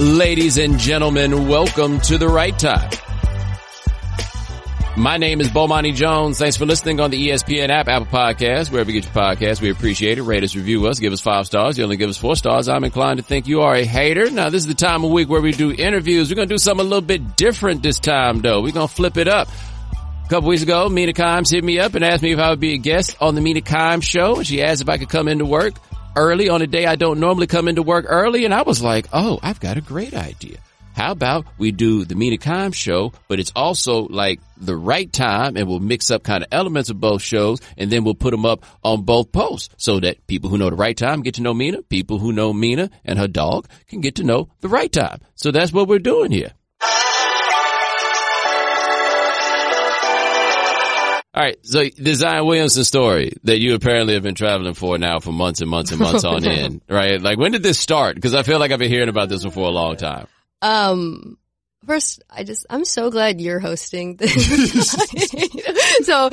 Ladies and gentlemen, welcome to The Right Time. My name is Bomani Jones. Thanks for listening on the ESPN app, Apple Podcasts, wherever you get your podcasts. We appreciate it. Rate us, review us, give us 5 stars. You only give us 4 stars. I'm inclined to think you are a hater. Now, this is the time of week where we do interviews. We're going to do something a little bit different this time, though. We're going to flip it up. A couple weeks ago, Mina Kimes hit me up and asked me if I would be a guest on the Mina Kimes show. And she asked if I could come into work early on a day I don't normally come into work early. And I was like, oh, I've got a great idea. How about we do the Mina Kimes show, but it's also like the right time, and we'll mix up kind of elements of both shows, and then we'll put them up on both posts so that people who know the right time get to know Mina, people who know Mina and her dog can get to know the right time. So that's what we're doing here. All right, so the Zion Williamson story that you apparently have been traveling for now for months and months and months on end, right? Like, when did this start? Because I feel like I've been hearing about this one for a long time. First, I'm so glad you're hosting this. So,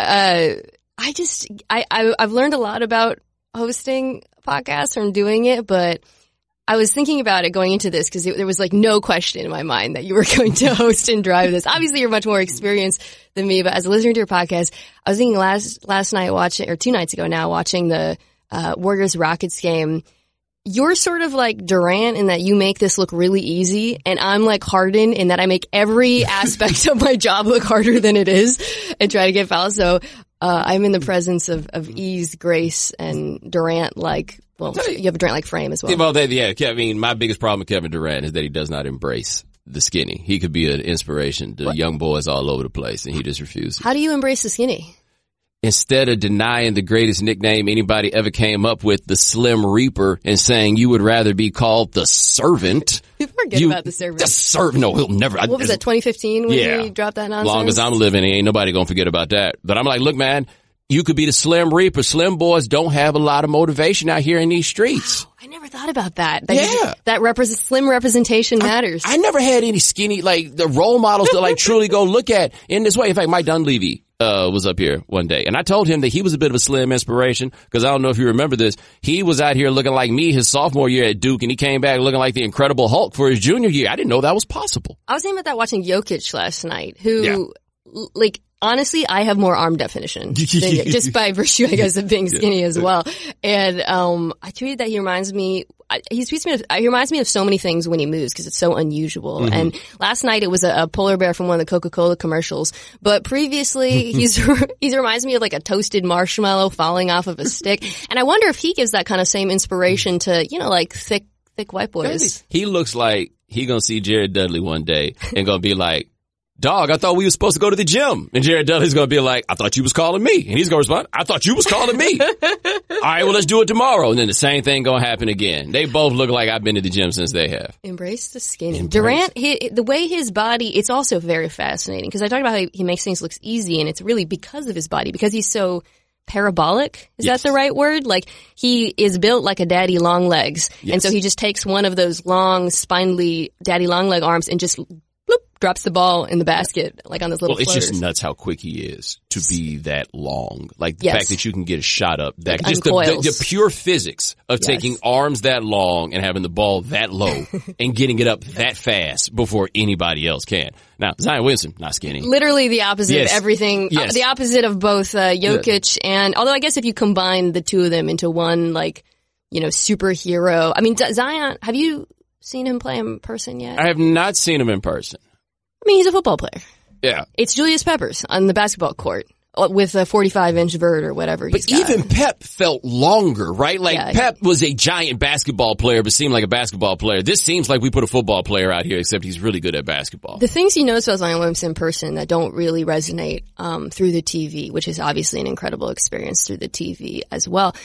I've learned a lot about hosting podcasts from doing it, but I was thinking about it going into this because there was like no question in my mind that you were going to host and drive this. Obviously, you're much more experienced than me, but as a listener to your podcast, I was thinking last night watching, or 2 nights ago now, watching the Warriors-Rockets game. You're sort of like Durant in that you make this look really easy, and I'm like Harden in that I make every aspect of my job look harder than it is and try to get fouls. So I'm in the presence of ease, grace, and Durant like, well, you have a Durant like frame as well. Well, yeah, I mean, my biggest problem with Kevin Durant is that he does not embrace the skinny. He could be an inspiration to young boys all over the place, and he just refuses. How do you embrace the skinny? Instead of denying the greatest nickname anybody ever came up with, the Slim Reaper, and saying you would rather be called the Servant. Forget about the Servant. The Servant. No, he'll never. What was that, 2015 when you dropped that nonsense? As long as I'm living, ain't nobody gonna forget about that. But I'm like, look, man, you could be the Slim Reaper. Slim boys don't have a lot of motivation out here in these streets. Wow, I never thought about that. Slim representation matters. I never had any skinny, like, the role models to like truly go look at in this way. In fact, Mike Dunleavy was up here one day, and I told him that he was a bit of a slim inspiration, because I don't know if you remember this. He was out here looking like me his sophomore year at Duke, and he came back looking like the Incredible Hulk for his junior year. I didn't know that was possible. I was thinking about that watching Jokic last night, who, like, honestly, I have more arm definition than you, just by virtue, I guess, of being skinny as well. And I tweeted that he reminds me of so many things when he moves, because it's so unusual. Mm-hmm. And last night it was a polar bear from one of the Coca-Cola commercials. But previously he reminds me of like a toasted marshmallow falling off of a stick. And I wonder if he gives that kind of same inspiration to, like thick white boys. He looks like he gonna see Jared Dudley one day and gonna be like, dog, I thought we were supposed to go to the gym. And Jared Dudley's going to be like, I thought you was calling me. And he's going to respond, I thought you was calling me. All right, well, let's do it tomorrow. And then the same thing going to happen again. They both look like I've been to the gym since they have. Embrace the skinny. Durant, the way his body, it's also very fascinating, because I talked about how he makes things look easy, and it's really because of his body, because he's so parabolic. Is that the right word? Like, he is built like a daddy long legs. Yes. And so he just takes one of those long, spindly daddy long leg arms and just drops the ball in the basket, like on those little floaters. It's just nuts how quick he is to be that long. Like, the fact that you can get a shot up, that like just the pure physics of taking arms that long and having the ball that low and getting it up that fast before anybody else can. Now, Zion Williamson, not skinny. Literally the opposite of everything. Yes. The opposite of both Jokic and, although I guess if you combine the two of them into one, like, superhero. I mean, Zion, have you seen him play in person yet? I have not seen him in person. I mean, he's a football player. Yeah. It's Julius Peppers on the basketball court with a 45-inch vert or whatever he's got. But even Pep felt longer, right? Like, Pep was a giant basketball player, but seemed like a basketball player. This seems like we put a football player out here, except he's really good at basketball. The things you notice about Zion Williamson in person that don't really resonate through the TV, which is obviously an incredible experience through the TV as well,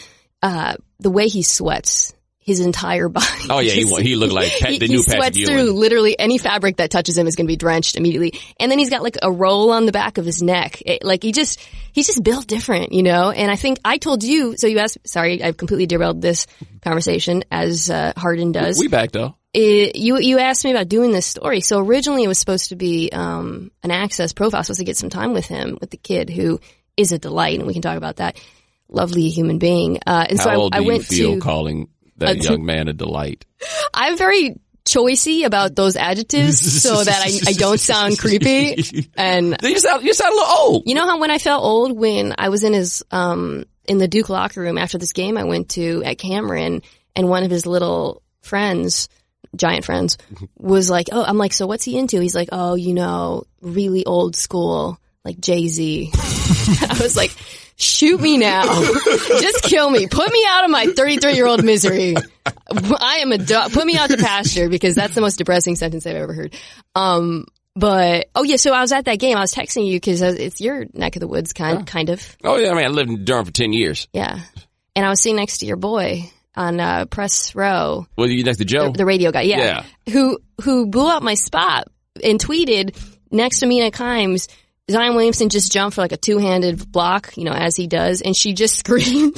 the way he sweats his entire body. Oh yeah, he looked like the new Patrick Ewing. He sweats through literally any fabric that touches him is going to be drenched immediately. And then he's got like a roll on the back of his neck. He's just built different, And I think I told you, so you asked, sorry, I've completely derailed this conversation as Harden does. We back though. You asked me about doing this story. So originally it was supposed to be an Access profile, supposed to get some time with him, with the kid who is a delight, and we can talk about that. Lovely human being. And How so old I do went you feel to calling that young man a delight? I'm very choicey about those adjectives so that I don't sound creepy. And you sound a little old. You know how when I felt old, when I was in his, in the Duke locker room after this game I went to at Cameron, and one of his little friends, giant friends, was like, oh, I'm like, so what's he into? He's like, oh, you know, really old school, like Jay-Z. I was like, shoot me now. Just kill me. Put me out of my 33-year-old misery. I am a dog. Put me out to pasture, because that's the most depressing sentence I've ever heard. But, oh yeah, so I was at that game. I was texting you because it's your neck of the woods, kind of. Oh yeah, I mean, I lived in Durham for 10 years. Yeah. And I was sitting next to your boy on, press row. Well, you next to Joe? The radio guy, yeah. Who blew up my spot and tweeted next to Mina Kimes, Zion Williamson just jumped for like a two-handed block, you know, as he does, and she just screamed.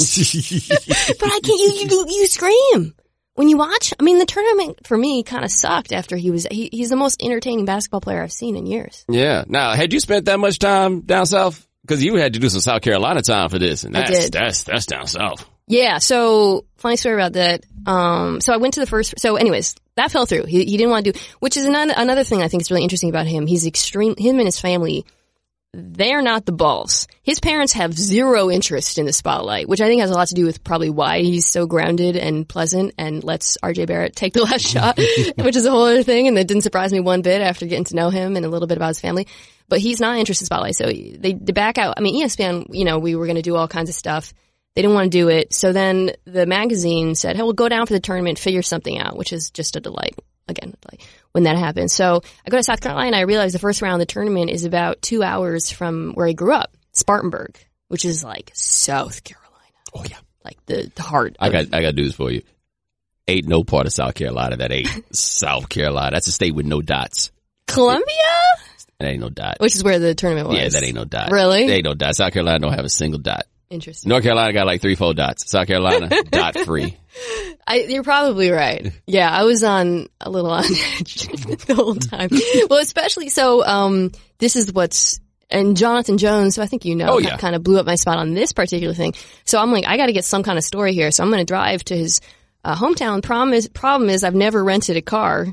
But I can't, you scream. When you watch, I mean, the tournament for me kind of sucked after he's the most entertaining basketball player I've seen in years. Yeah. Now, had you spent that much time down south? Because you had to do some South Carolina time for this, and that's down south. Yeah. So funny story about that. So I went to the first. So, anyways, that fell through. He didn't want to do, which is another thing I think is really interesting about him. He's him and his family. They're not the boss. His parents have zero interest in the spotlight, which I think has a lot to do with probably why he's so grounded and pleasant and lets RJ Barrett take the last shot, which is a whole other thing. And that didn't surprise me one bit after getting to know him and a little bit about his family. But he's not interested in spotlight. So they back out. I mean, ESPN, you know, we were going to do all kinds of stuff. They didn't want to do it. So then the magazine said, hey, we'll go down for the tournament, figure something out, which is just a delight. Again, like when that happened. So I go to South Carolina. I realize the first round of the tournament is about 2 hours from where I grew up, Spartanburg, which is like South Carolina. Oh yeah, like the heart. I got news for you. Ain't no part of South Carolina that ain't South Carolina. That's a state with no dots. Columbia? That ain't no dot. Which is where the tournament was. Yeah, that ain't no dot. Really? There ain't no dot. South Carolina don't have a single dot. Interesting. North Carolina got like 3-4 dots. South Carolina, dot free. You're probably right. Yeah, I was a little on edge the whole time. Well, especially so, this is and Jonathan Jones, who I think you know, kind of blew up my spot on this particular thing. So I'm like, I got to get some kind of story here. So I'm going to drive to his hometown. Problem is I've never rented a car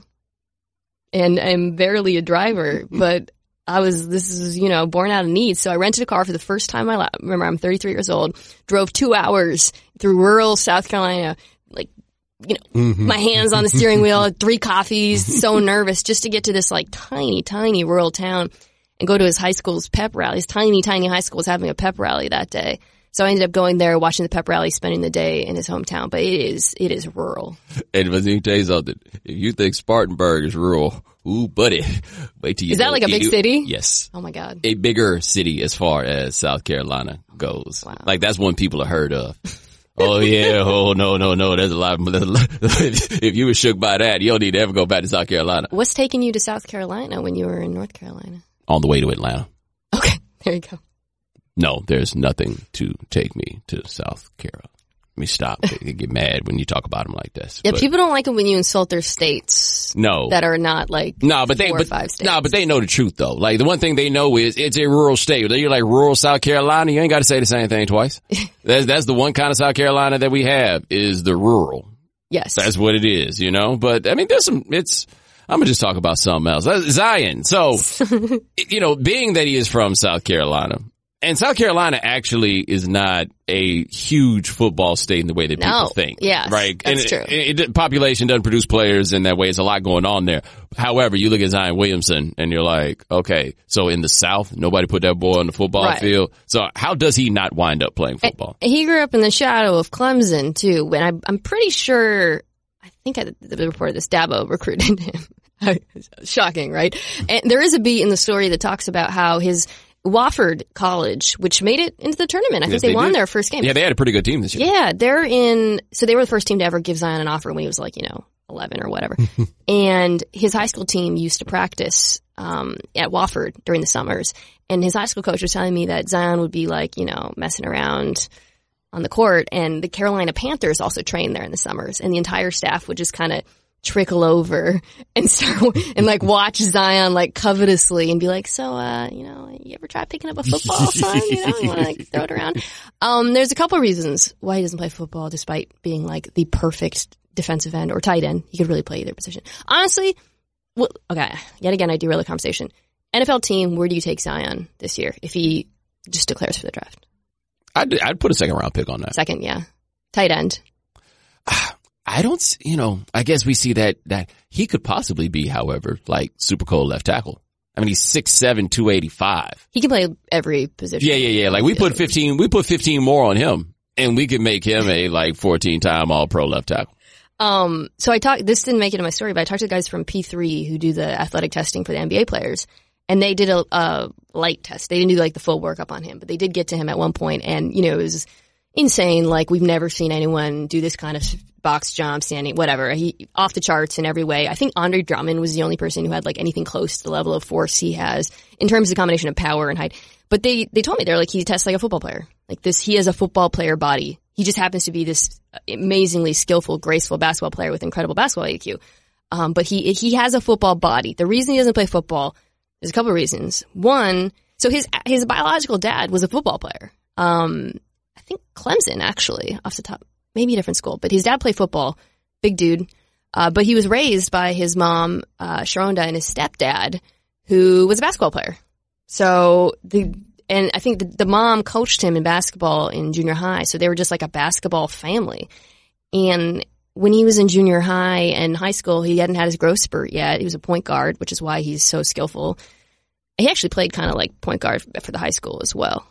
and I'm barely a driver, but this is, you know, born out of need. So I rented a car for the first time in my life. Remember, I'm 33 years old, drove 2 hours through rural South Carolina, like, you know, my hands on the steering wheel, 3 coffees, so nervous just to get to this like tiny, tiny rural town and go to his high school's pep rally. His tiny, tiny high school was having a pep rally that day. So I ended up going there, watching the pep rally, spending the day in his hometown. But it is rural. And let me tell you something. If you think Spartanburg is rural, ooh, buddy, wait till you. Is that like a big city? Yes. Oh my God. A bigger city as far as South Carolina goes. Wow. Like that's one people have heard of. Oh yeah. Oh no. There's a lot. If you were shook by that, you don't need to ever go back to South Carolina. What's taking you to South Carolina when you were in North Carolina? On the way to Atlanta. Okay. There you go. No, there's nothing to take me to South Carolina. Let me stop. They get mad when you talk about them like this. Yeah, people don't like it when you insult their states. No. That are not like 4 or 5 states. No, but they know the truth though. Like the one thing they know is it's a rural state. You're like rural South Carolina, you ain't got to say the same thing twice. That's the one kind of South Carolina that we have is the rural. Yes. That's what it is, you know? But I mean, I'm going to just talk about something else. Zion. So, you know, being that he is from South Carolina, and South Carolina actually is not a huge football state in the way that people think. Yeah, right? That's true. Population doesn't produce players in that way. There's a lot going on there. However, you look at Zion Williamson and you're like, okay, so in the South, nobody put that boy on the football field. So how does he not wind up playing football? He grew up in the shadow of Clemson too. When I'm pretty sure, I think the reported this, Dabo recruited him. Shocking, right? And there is a beat in the story that talks about how his Wofford College, which made it into the tournament. I think they won their first game. Yeah, they had a pretty good team this year. Yeah, so they were the first team to ever give Zion an offer when he was like, 11 or whatever. And his high school team used to practice at Wofford during the summers. And his high school coach was telling me that Zion would be like, messing around on the court. And the Carolina Panthers also trained there in the summers. And the entire staff would just kind of trickle over and like watch Zion like covetously and be like, so, you ever try picking up a football, son? You want to like throw it around? There's a couple of reasons why he doesn't play football despite being like the perfect defensive end or tight end. He could really play either position. Honestly, well, okay, yet again, I derail the conversation. NFL team, where do you take Zion this year if he just declares for the draft? I'd put a second round pick on that. Second, yeah. Tight end. I don't, I guess we see that he could possibly be, however, like super cold left tackle. I mean, he's 6'7", 285. He can play every position. Yeah. Like we put 15 more on him and we could make him a like 14-time all-pro left tackle. So this didn't make it in my story, but I talked to the guys from P3 who do the athletic testing for the NBA players, and they did a light test. They didn't do like the full workup on him, but they did get to him at one point, and it was insane. Like, we've never seen anyone do this kind of box jump, standing, whatever. He off the charts in every way. I think Andre Drummond was the only person who had like anything close to the level of force he has in terms of the combination of power and height. But they told me, they're like, he tests like a football player. Like this, he has a football player body. He just happens to be this amazingly skillful, graceful basketball player with incredible basketball IQ. But he has a football body. The reason he doesn't play football, there's a couple of reasons. One, so his biological dad was a football player. I think Clemson, actually, off the top, maybe a different school, but his dad played football, big dude. But he was raised by his mom, Sharonda, and his stepdad, who was a basketball player. So and I think the mom coached him in basketball in junior high. So they were just like a basketball family. And when he was in junior high and high school, he hadn't had his growth spurt yet. He was a point guard, which is why he's so skillful. He actually played kind of like point guard for the high school as well.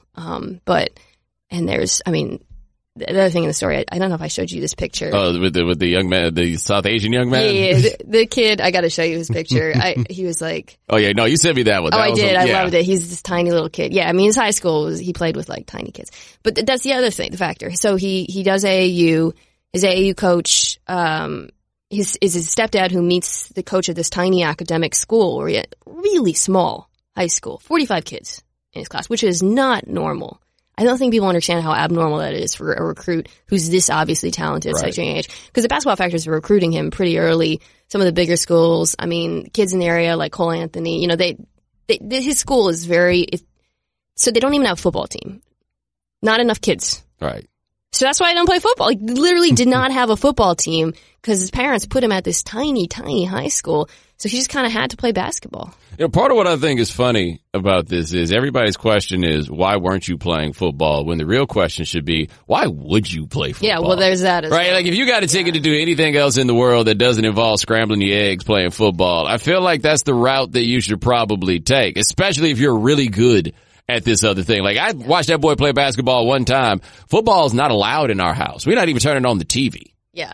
The other thing in the story, I don't know if I showed you this picture. Oh, with the young man, the South Asian young man? Yeah. The kid, I got to show you his picture. He was like... Oh, yeah. No, you sent me that one. I did. I loved it. He's this tiny little kid. Yeah, I mean, his high school, he played with like tiny kids. But that's the other thing, the factor. So he does AAU. His AAU coach is his stepdad, who meets the coach of this tiny academic school, or really small high school, 45 kids in his class, which is not normal. I don't think people understand how abnormal that is for a recruit who's this obviously talented at such a young age. Because the basketball factors were recruiting him pretty early. Some of the bigger schools, I mean, kids in the area like Cole Anthony, his school is so they don't even have a football team. Not enough kids. Right. So that's why I don't play football. Like, literally did not have a football team because his parents put him at this tiny, tiny high school. So he just kind of had to play basketball. Part of what I think is funny about this is everybody's question is, why weren't you playing football? When the real question should be, why would you play football? Yeah, well, there's that as well. Right? Like, if you got a ticket to do anything else in the world that doesn't involve scrambling your eggs playing football, I feel like that's the route that you should probably take, especially if you're really good at this other thing. Like, I watched that boy play basketball one time. Football is not allowed in our house. We're not even turning on the TV. Yeah.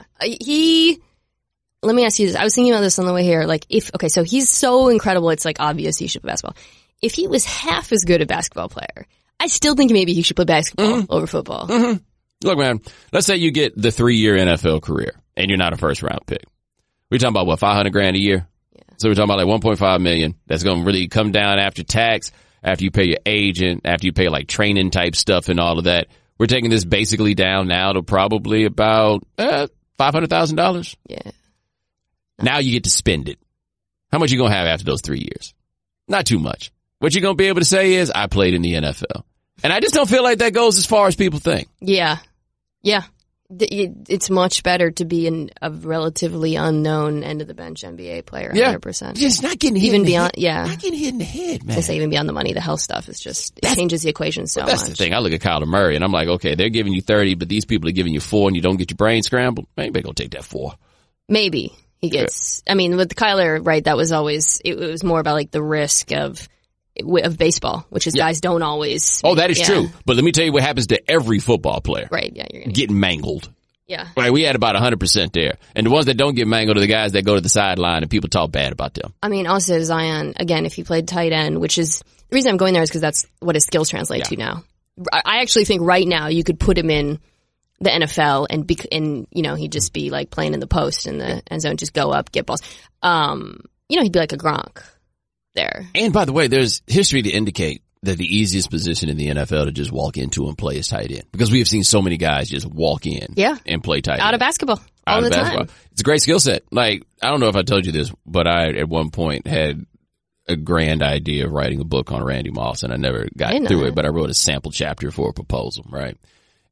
Let me ask you this. I was thinking about this on the way here. Like, so he's so incredible, it's like obvious he should play basketball. If he was half as good a basketball player, I still think maybe he should play basketball over football. Mm-hmm. Look, man, let's say you get the 3-year NFL career and you're not a first round pick. We're talking about what, $500,000 a year? Yeah. So we're talking about like $1.5 million. That's going to really come down after tax, after you pay your agent, after you pay like training type stuff and all of that. We're taking this basically down now to probably about $500,000. Yeah. Now you get to spend it. How much you going to have after those 3 years? Not too much. What you're going to be able to say is, I played in the NFL. And I just don't feel like that goes as far as people think. Yeah. Yeah. It's much better to be a relatively unknown end of the bench NBA player, 100%. Just not getting hit even in the beyond, head. Yeah. Not getting hit in the head, man. I say even beyond the money, the health stuff is just, it changes the equation so much. That's the thing. I look at Kyler Murray and I'm like, okay, they're giving you 30, but these people are giving you 4 and you don't get your brain scrambled. Maybe they're going to take that 4. Maybe. He gets, I mean, with Kyler, right, that was always, it was more about like the risk of baseball, which is guys don't always. Oh, that is true. But let me tell you what happens to every football player. Right, yeah. You're getting mangled. Yeah. Right, we had about 100% there. And the ones that don't get mangled are the guys that go to the sideline and people talk bad about them. I mean, also Zion, again, if he played tight end, which is, the reason I'm going there is because that's what his skills translate to now. I actually think right now you could put him in the NFL and he'd just be like playing in the post in the end zone, just go up, get balls. He'd be like a Gronk there. And by the way, there's history to indicate that the easiest position in the NFL to just walk into and play is tight end, because we have seen so many guys just walk in and play tight end. Out of basketball all the time. It's a great skill set. Like, I don't know if I told you this, but I at one point had a grand idea of writing a book on Randy Moss, and I never got through it, but I wrote a sample chapter for a proposal, right?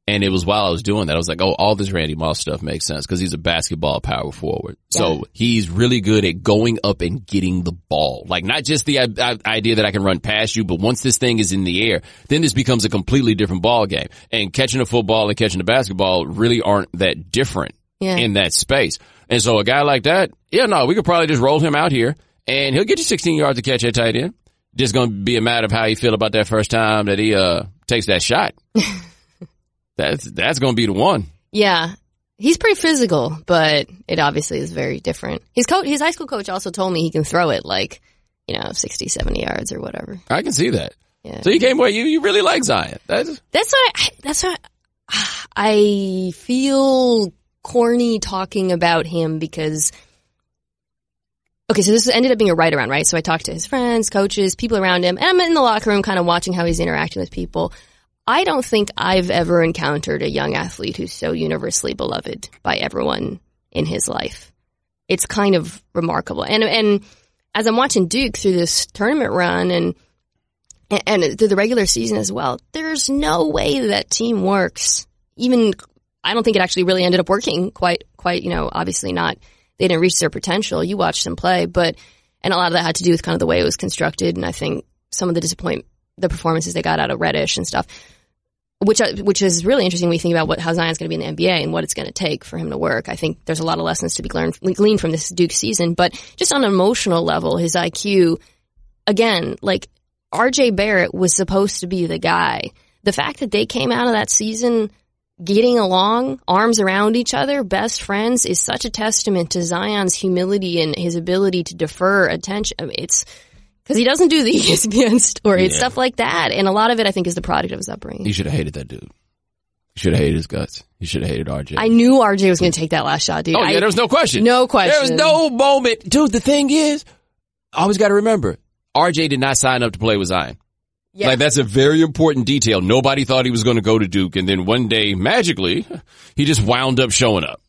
And it was while I was doing that, I was like, oh, all this Randy Moss stuff makes sense because he's a basketball power forward. Yeah. So he's really good at going up and getting the ball. Like not just the idea that I can run past you, but once this thing is in the air, then this becomes a completely different ball game. And catching a football and catching a basketball really aren't that different in that space. And so a guy like that, we could probably just roll him out here and he'll get you 16 yards to catch at tight end. Just going to be a matter of how you feel about that first time that he takes that shot. That's going to be the one. Yeah. He's pretty physical, but it obviously is very different. His high school coach also told me he can throw it 60, 70 yards or whatever. I can see that. Yeah. So you came away, you really like Zion. That's why I feel corny talking about him because, okay, so this ended up being a write around, right? So I talked to his friends, coaches, people around him, and I'm in the locker room kind of watching how he's interacting with people. I don't think I've ever encountered a young athlete who's so universally beloved by everyone in his life. It's kind of remarkable. And as I'm watching Duke through this tournament run and through the regular season as well, there's no way that team works. Even, I don't think it actually really ended up working quite, obviously not. They didn't reach their potential. You watched them play, and a lot of that had to do with kind of the way it was constructed. And I think some of the performances they got out of Reddish and stuff, which is really interesting when you think about how Zion's going to be in the NBA and what it's going to take for him to work. I think there's a lot of lessons to be gleaned from this Duke season, but just on an emotional level, his IQ, again, RJ Barrett was supposed to be the guy. The fact that they came out of that season getting along, arms around each other, best friends, is such a testament to Zion's humility and his ability to defer attention. I mean, it's because he doesn't do the ESPN story. It's stuff like that. And a lot of it, I think, is the product of his upbringing. He should have hated that dude. He should have hated his guts. He should have hated RJ. I knew RJ was going to take that last shot, dude. Oh, yeah, there was no question. No question. There was no moment. Dude, the thing is, I always got to remember, RJ did not sign up to play with Zion. Yeah. That's a very important detail. Nobody thought he was going to go to Duke. And then one day, magically, he just wound up showing up.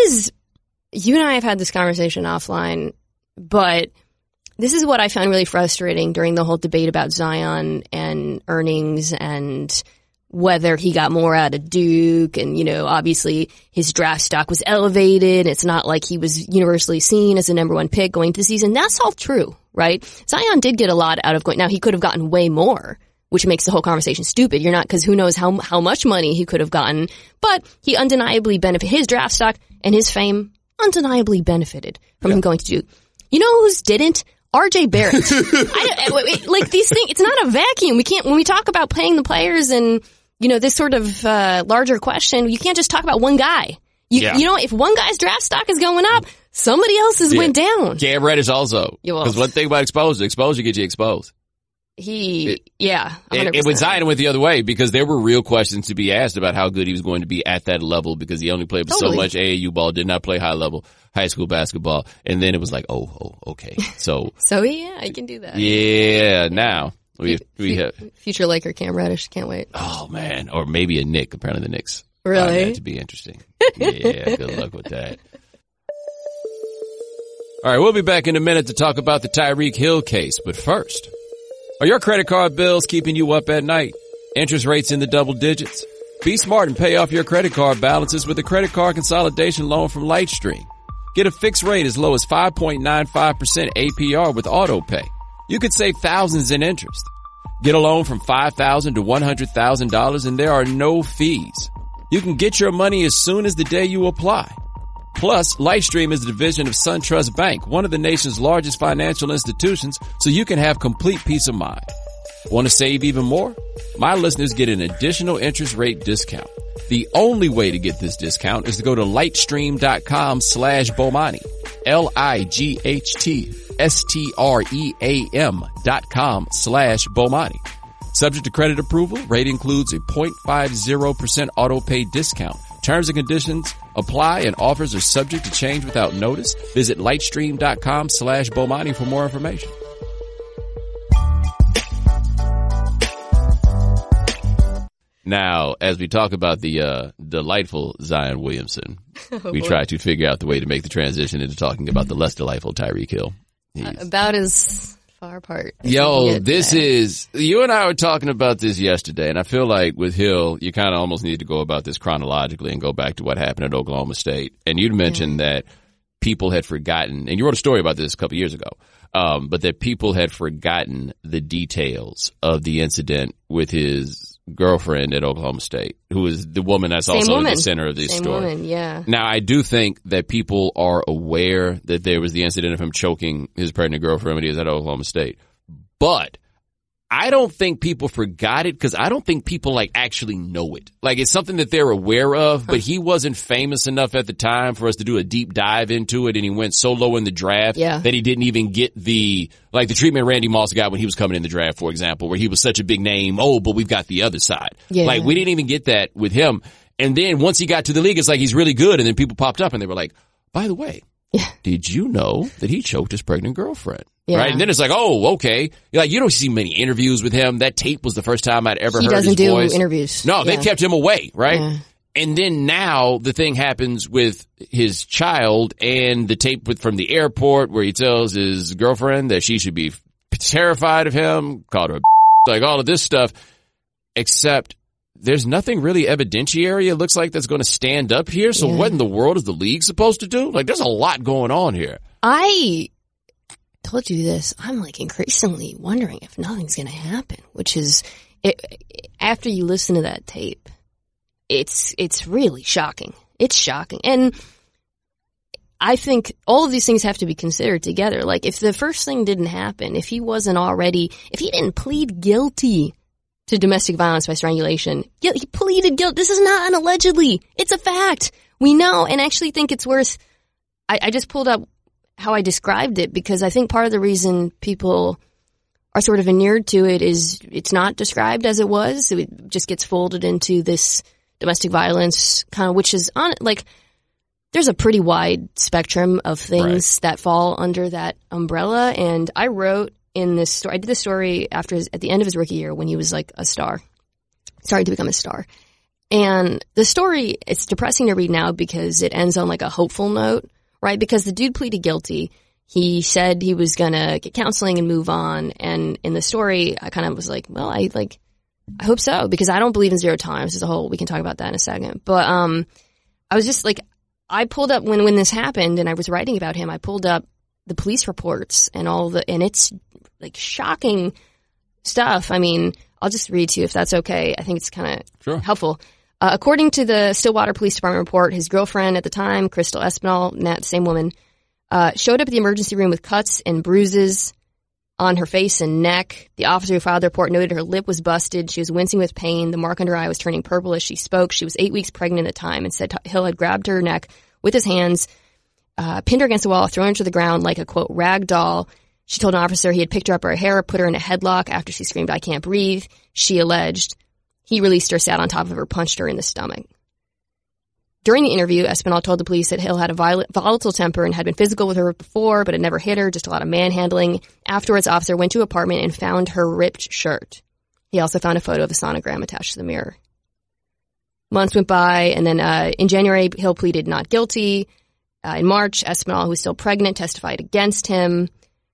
You and I have had this conversation offline, but this is what I found really frustrating during the whole debate about Zion and earnings and whether he got more out of Duke. And, obviously his draft stock was elevated. It's not like he was universally seen as a number one pick going into the season. That's all true, right? Zion did get a lot out of going. Now, he could have gotten way more, which makes the whole conversation stupid. Because who knows how much money he could have gotten. But he undeniably benefited. His draft stock and his fame undeniably benefited from him going to Duke. You know who's didn't? RJ Barrett. These things, it's not a vacuum. When we talk about paying the players and, this sort of larger question, you can't just talk about one guy. If one guy's draft stock is going up, somebody else's went down. Cam Reddish also. Because one thing about exposure gets you exposed. 100%. It went Zion went the other way because there were real questions to be asked about how good he was going to be at that level because he only played so much AAU ball, did not play high level high school basketball. And then it was like, okay. So I can do that. Yeah, now we have future Laker Cam Reddish. Can't wait. Oh man, or maybe a Knick. Apparently the Knicks. Really? That to be interesting. Yeah, good luck with that. All right, we'll be back in a minute to talk about the Tyreek Hill case, but first, are your credit card bills keeping you up at night? Interest rates in the double digits? Be smart and pay off your credit card balances with a credit card consolidation loan from Lightstream. Get a fixed rate as low as 5.95% APR with AutoPay. You could save thousands in interest. Get a loan from $5,000 to $100,000 and there are no fees. You can get your money as soon as the day you apply. Plus, Lightstream is a division of SunTrust Bank, one of the nation's largest financial institutions, so you can have complete peace of mind. Want to save even more? My listeners get an additional interest rate discount. The only way to get this discount is to go to lightstream.com/Bomani. lightstream.com/Bomani. Subject to credit approval, rate includes a 0.50% auto pay discount. Terms and conditions apply and offers are subject to change without notice. Visit lightstream.com/Bomani for more information. Now, as we talk about the delightful Zion Williamson, we try to figure out the way to make the transition into talking about the less delightful Tyreek Hill. About as far apart. Yo, this is, you and I were talking about this yesterday, and I feel like with Hill, you kind of almost need to go about this chronologically and go back to what happened at Oklahoma State. And you'd mentioned that people had forgotten, and you wrote a story about this a couple years ago, but that people had forgotten the details of the incident with his girlfriend at Oklahoma State, who is the woman that's also in the center of this story. Woman, yeah. Now, I do think that people are aware that there was the incident of him choking his pregnant girlfriend when he was at Oklahoma State. But I don't think people forgot it because I don't think people like actually know it. Like it's something that they're aware of, but he wasn't famous enough at the time for us to do a deep dive into it. And he went so low in the draft that he didn't even get the treatment Randy Moss got when he was coming in the draft, for example, where he was such a big name. Oh, but we've got the other side. Yeah. Like we didn't even get that with him. And then once he got to the league, it's like he's really good. And then people popped up and they were like, by the way, did you know that he choked his pregnant girlfriend? Yeah. Right. And then it's like, oh, okay. Like, you don't see many interviews with him. That tape was the first time I'd ever heard his voice. He doesn't do interviews. No, they kept him away. Right. Yeah. And then now the thing happens with his child and the tape from the airport where he tells his girlfriend that she should be terrified of him, called her like all of this stuff, except there's nothing really evidentiary, it looks like, that's going to stand up here. So what in the world is the league supposed to do? Like, there's a lot going on here. I told you this. I'm like increasingly wondering if nothing's going to happen, which is after you listen to that tape, it's really shocking. It's shocking. And I think all of these things have to be considered together. Like if the first thing didn't happen, if he didn't plead guilty to domestic violence by strangulation, he pleaded guilty. This is not an allegedly. It's a fact. We know, and actually think it's worth, I just pulled up how I described it because I think part of the reason people are sort of inured to it is it's not described as it was. So it just gets folded into this domestic violence kind of, which is on, like, there's a pretty wide spectrum of things that fall under that umbrella. And I wrote in this story, I did this story at the end of his rookie year when he was like a star, starting to become a star. And the story, it's depressing to read now because it ends on like a hopeful note. Right, because the dude pleaded guilty. He said he was gonna get counseling and move on. And in the story, I kind of was like, well, I hope so, because I don't believe in zero tolerance as a whole. We can talk about that in a second. But I was just like, I pulled up when this happened, and I was writing about him. I pulled up the police reports and and it's like shocking stuff. I mean, I'll just read to you if that's okay. I think it's kind of helpful. According to the Stillwater Police Department report, his girlfriend at the time, Crystal Espinal, that same woman, showed up at the emergency room with cuts and bruises on her face and neck. The officer who filed the report noted her lip was busted. She was wincing with pain. The mark under her eye was turning purple as she spoke. She was 8 weeks pregnant at the time and said Hill had grabbed her neck with his hands, pinned her against the wall, thrown her to the ground like a, quote, rag doll. She told an officer he had picked her up by her hair, put her in a headlock after she screamed, "I can't breathe," she alleged. He released her, sat on top of her, punched her in the stomach. During the interview, Espinal told the police that Hill had a volatile temper and had been physical with her before, but had never hit her, just a lot of manhandling. Afterwards, the officer went to her apartment and found her ripped shirt. He also found a photo of a sonogram attached to the mirror. Months went by, and then in January, Hill pleaded not guilty. In March, Espinal, who was still pregnant, testified against him.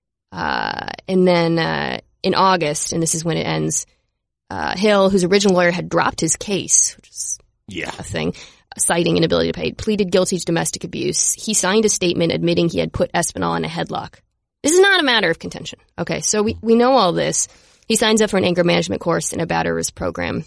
And then in August, and this is when it ends, Hill, whose original lawyer had dropped his case, which is a thing, citing inability to pay, pleaded guilty to domestic abuse. He signed a statement admitting he had put Espinal in a headlock. This is not a matter of contention. Okay, so we know all this. He signs up for an anger management course in a batterer's program.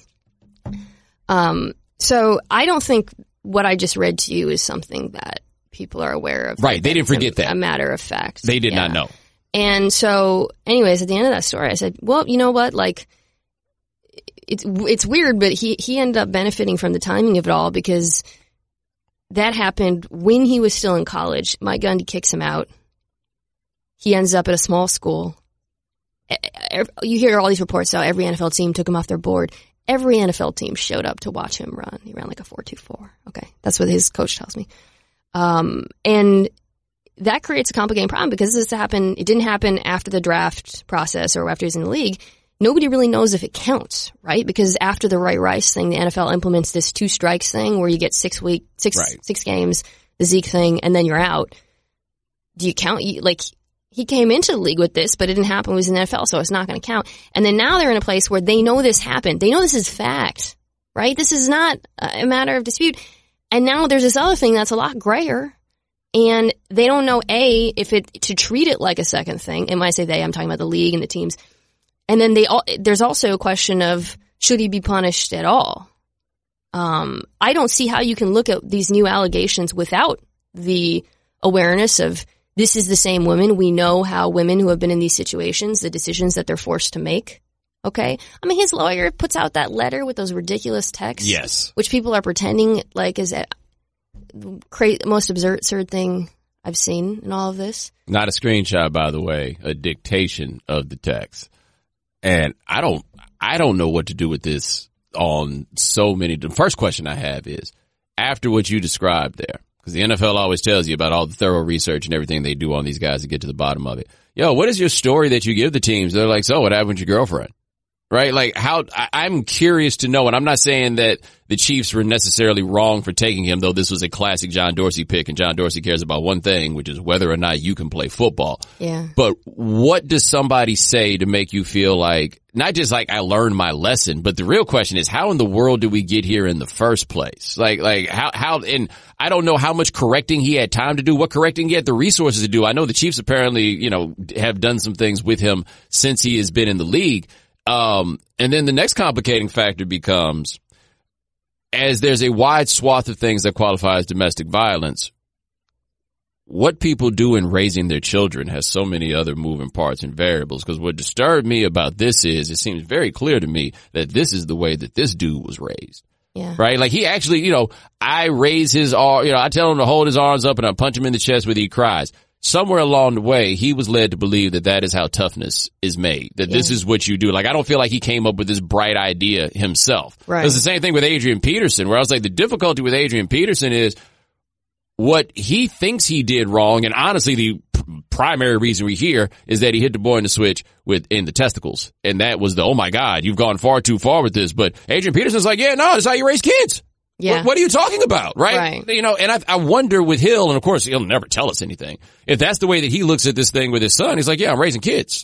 So I don't think what I just read to you is something that people are aware of. Right, they didn't forget that. A matter of fact. They did not know. And so, anyways, at the end of that story, I said, well, you know what, like, it's weird, but he ended up benefiting from the timing of it all because that happened when he was still in college. Mike Gundy kicks him out. He ends up at a small school. You hear all these reports how every NFL team took him off their board. Every NFL team showed up to watch him run. He ran like a 4.24. Okay. That's what his coach tells me. And that creates a complicating problem because this happened. It didn't happen after the draft process or after he was in the league. Nobody really knows if it counts, right? Because after the Ray Rice thing, the NFL implements this 2 strikes thing where you get 6 games, the Zeke thing, and then you're out. Do you count? he came into the league with this, but it didn't happen. It was in the NFL, so it's not going to count. And then now they're in a place where they know this happened. They know this is fact, right? This is not a matter of dispute. And now there's this other thing that's a lot grayer, and they don't know, to treat it like a second thing. And when I say they, I'm talking about the league and the teams. And then there's also a question of, should he be punished at all? I don't see how you can look at these new allegations without the awareness of, this is the same woman. We know how women who have been in these situations, the decisions that they're forced to make. Okay. I mean, his lawyer puts out that letter with those ridiculous texts. Yes. Which people are pretending like is the most absurd thing I've seen in all of this. Not a screenshot, by the way, a dictation of the text. And I don't know what to do with this on so many. The first question I have is, after what you described there, because the NFL always tells you about all the thorough research and everything they do on these guys to get to the bottom of it. Yo, what is your story that you give the teams? They're like, so what happened with your girlfriend? Right? Like, I'm curious to know, and I'm not saying that the Chiefs were necessarily wrong for taking him, though this was a classic John Dorsey pick, and John Dorsey cares about one thing, which is whether or not you can play football. Yeah. But what does somebody say to make you feel like, not just like I learned my lesson, but the real question is, how in the world did we get here in the first place? Like how, and I don't know how much correcting he had time to do, what correcting he had the resources to do. I know the Chiefs apparently, have done some things with him since he has been in the league. And then the next complicating factor becomes, as there's a wide swath of things that qualify as domestic violence, what people do in raising their children has so many other moving parts and variables. Because what disturbed me about this is, it seems very clear to me that this is the way that this dude was raised. Yeah. Right? Like, he actually, I raise his arm, I tell him to hold his arms up and I punch him in the chest when he cries. Somewhere along the way, he was led to believe that that is how toughness is made, that this is what you do. Like, I don't feel like he came up with this bright idea himself. Right. It's the same thing with Adrian Peterson, where I was like, the difficulty with Adrian Peterson is what he thinks he did wrong. And honestly, the primary reason we hear is that he hit the boy in the switch in the testicles. And that was oh my God, you've gone far too far with this. But Adrian Peterson's like, yeah, no, that's how you raise kids. Yeah. What are you talking about? Right. And I wonder with Hill, and of course he'll never tell us anything, if that's the way that he looks at this thing with his son. He's like, yeah, I'm raising kids.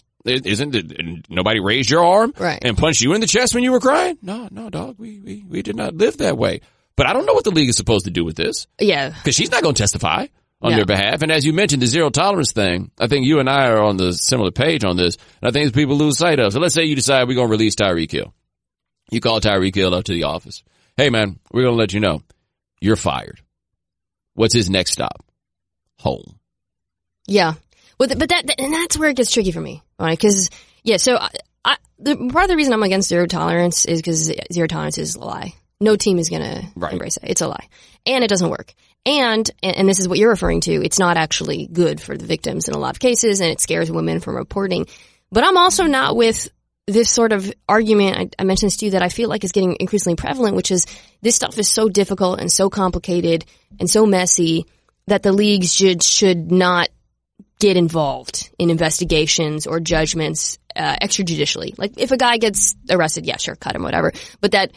Nobody raised your arm and punched you in the chest when you were crying? No, dog. We did not live that way. But I don't know what the league is supposed to do with this. Yeah. Because she's not going to testify on their behalf. And as you mentioned, the zero tolerance thing, I think you and I are on the similar page on this. And I think people lose sight of. So let's say you decide we're going to release Tyreek Hill. You call Tyreek Hill up to the office. Hey, man, we're going to let you know you're fired. What's his next stop? Home. Yeah. But that's where it gets tricky for me. Right? Because, so part of the reason I'm against zero tolerance is because zero tolerance is a lie. No team is going to embrace it. It's a lie. And it doesn't work. And this is what you're referring to. It's not actually good for the victims in a lot of cases, and it scares women from reporting. But I'm also not with this sort of argument I mentioned to you that I feel like is getting increasingly prevalent, which is this stuff is so difficult and so complicated and so messy that the leagues should not get involved in investigations or judgments extrajudicially. Like, if a guy gets arrested, yeah, sure, cut him, whatever. But that,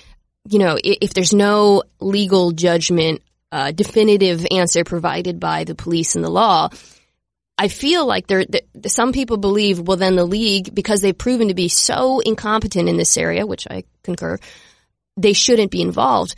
if there's no legal judgment, definitive answer provided by the police and the law, I feel like some people believe, well, then the league, because they've proven to be so incompetent in this area, which I concur, they shouldn't be involved.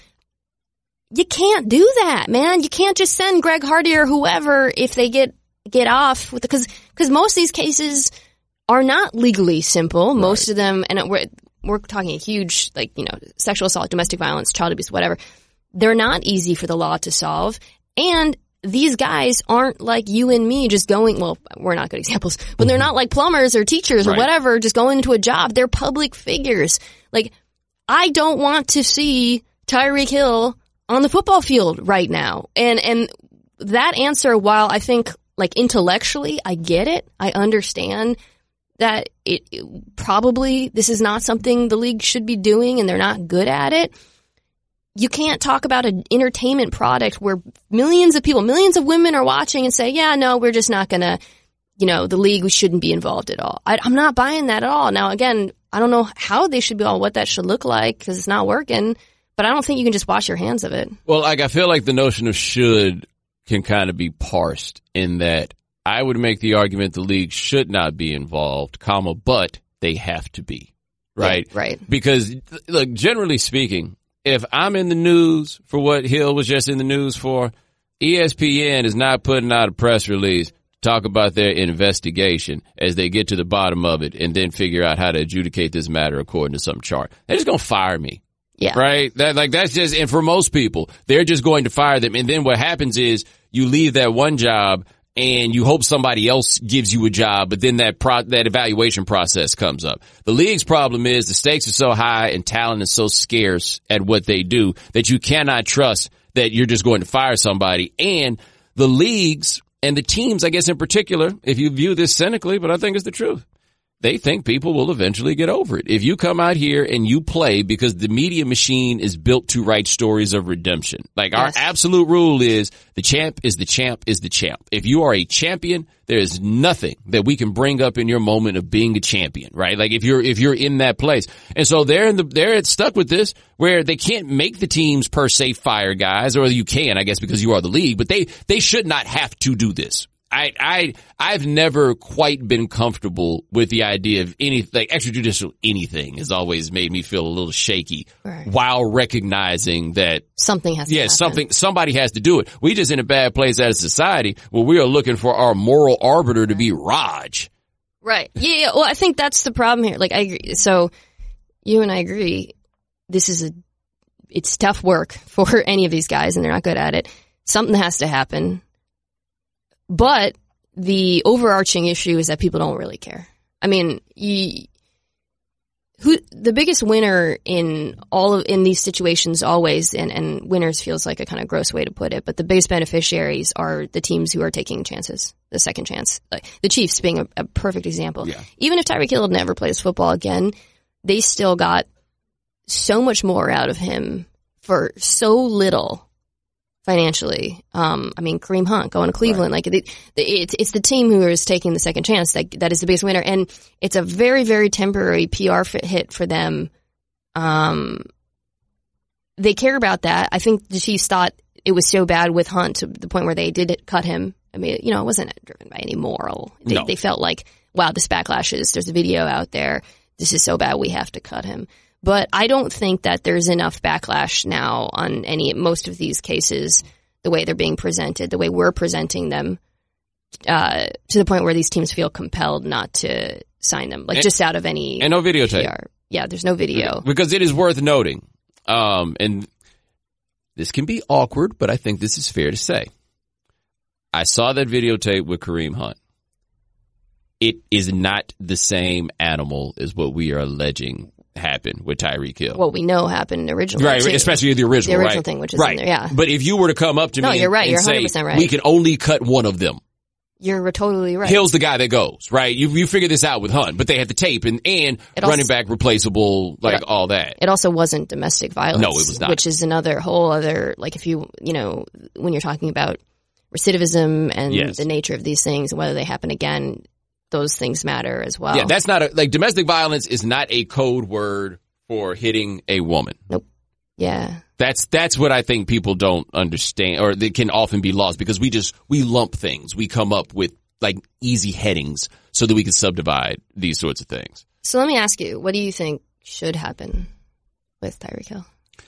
You can't do that, man. You can't just send Greg Hardy or whoever if they get off with because most of these cases are not legally simple. Right. Most of them, and we're talking a huge, sexual assault, domestic violence, child abuse, whatever. They're not easy for the law to solve. And these guys aren't like you and me just going, well, we're not good examples, but they're not like plumbers or teachers or whatever, just going into a job. They're public figures. Like, I don't want to see Tyreek Hill on the football field right now. And that answer, while I think, intellectually, I get it. I understand that it probably, this is not something the league should be doing and they're not good at it. You can't talk about an entertainment product where millions of people, millions of women are watching and say, yeah, no, we're just not going to, the league, we shouldn't be involved at all. I'm not buying that at all. Now, again, I don't know how they should be, what that should look like because it's not working, but I don't think you can just wash your hands of it. Well, I feel like the notion of should can kind of be parsed in that I would make the argument the league should not be involved, but they have to be. Right? Yeah, right. Because, look, generally speaking, if I'm in the news for what Hill was just in the news for, ESPN is not putting out a press release to talk about their investigation as they get to the bottom of it and then figure out how to adjudicate this matter according to some chart. They're just going to fire me. Yeah. Right? That's just, and for most people, they're just going to fire them. And then what happens is you leave that one job and you hope somebody else gives you a job, but then that evaluation process comes up. The league's problem is the stakes are so high and talent is so scarce at what they do that you cannot trust that you're just going to fire somebody. And the leagues and the teams, I guess in particular, if you view this cynically, but I think it's the truth, they think people will eventually get over it. If you come out here and you play because the media machine is built to write stories of redemption. Like our absolute rule is the champ is the champ is the champ. If you are a champion, there is nothing that we can bring up in your moment of being a champion, right? Like if you're in that place. And so they're stuck with this where they can't make the teams per se fire guys, or you can, I guess, because you are the league, but they should not have to do this. I've never quite been comfortable with the idea of like extrajudicial anything has always made me feel a little shaky while recognizing that something has to happen. Somebody has to do it. We just in a bad place as a society where we are looking for our moral arbiter to be Raj. Right. Yeah. Well, I think that's the problem here. Like I agree. So you and I agree. It's tough work for any of these guys and they're not good at it. Something has to happen. But the overarching issue is that people don't really care. I mean, the biggest winner in these situations always, and winners feels like a kind of gross way to put it, but the biggest beneficiaries are the teams who are taking chances, the second chance. Like the Chiefs being a perfect example. Yeah. Even if Tyreek Hill never plays football again, they still got so much more out of him for so little. Financially, I mean, Kareem Hunt going to Cleveland, like it's the team who is taking the second chance that is the biggest winner, and it's a very, very temporary PR hit for them. They care about that. I think the Chiefs thought it was so bad with Hunt to the point where they did cut him. I mean, it wasn't driven by any moral. They felt like, wow, this backlash there's a video out there. This is so bad, we have to cut him. But I don't think that there's enough backlash now on most of these cases, the way they're being presented, the way we're presenting them, to the point where these teams feel compelled not to sign them, just out of any. And no videotape. PR. Yeah, there's no video. Because it is worth noting, and this can be awkward, but I think this is fair to say. I saw that videotape with Kareem Hunt. It is not the same animal as what we are alleging happened with Tyreek Hill. What we know happened originally. Right, too. Especially the original thing, which is in there, yeah. But if you were to come up to me you're right, and you're say, 100% right. we can only cut one of them. You're totally right. Hill's the guy that goes, right? You figure this out with Hunt, but they had the tape and running back replaceable, all that. It also wasn't domestic violence. No, it was not. Which is another whole other, if you when you're talking about recidivism and the nature of these things and whether they happen again, those things matter as well. Yeah, that's not domestic violence is not a code word for hitting a woman. Nope. Yeah. That's what I think people don't understand, or they can often be lost because we lump things. We come up with easy headings so that we can subdivide these sorts of things. So let me ask you, what do you think should happen with Tyreek Hill?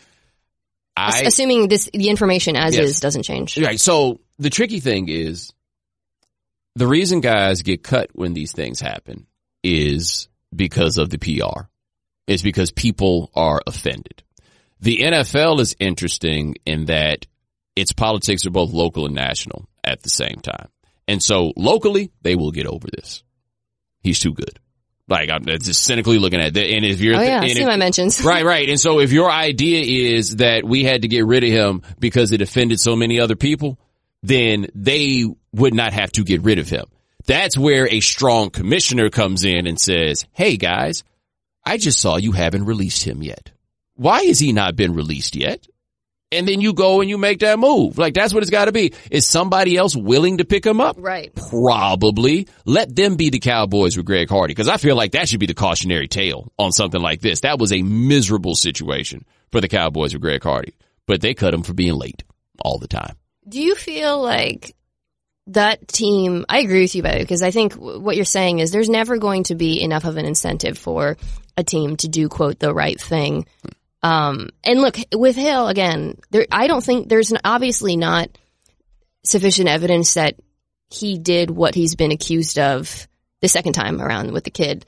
Assuming the information as is doesn't change. Right. So the tricky thing is the reason guys get cut when these things happen is because of the PR. It's because people are offended. The NFL is interesting in that its politics are both local and national at the same time. And so locally, they will get over this. He's too good. I'm just cynically looking at that. And if you're, I see my mentions. Right. And so if your idea is that we had to get rid of him because it offended so many other people, then they would not have to get rid of him. That's where a strong commissioner comes in and says, hey guys, I just saw you haven't released him yet. Why has he not been released yet? And then you go and you make that move. That's what it's got to be. Is somebody else willing to pick him up? Right. Probably. Let them be the Cowboys with Greg Hardy, because I feel like that should be the cautionary tale on something like this. That was a miserable situation for the Cowboys with Greg Hardy, but they cut him for being late all the time. Do you feel like that team, I agree with you about it, because I think what you're saying is there's never going to be enough of an incentive for a team to do, quote, the right thing. And look, with Hill, again, I don't think there's obviously not sufficient evidence that he did what he's been accused of the second time around with the kid.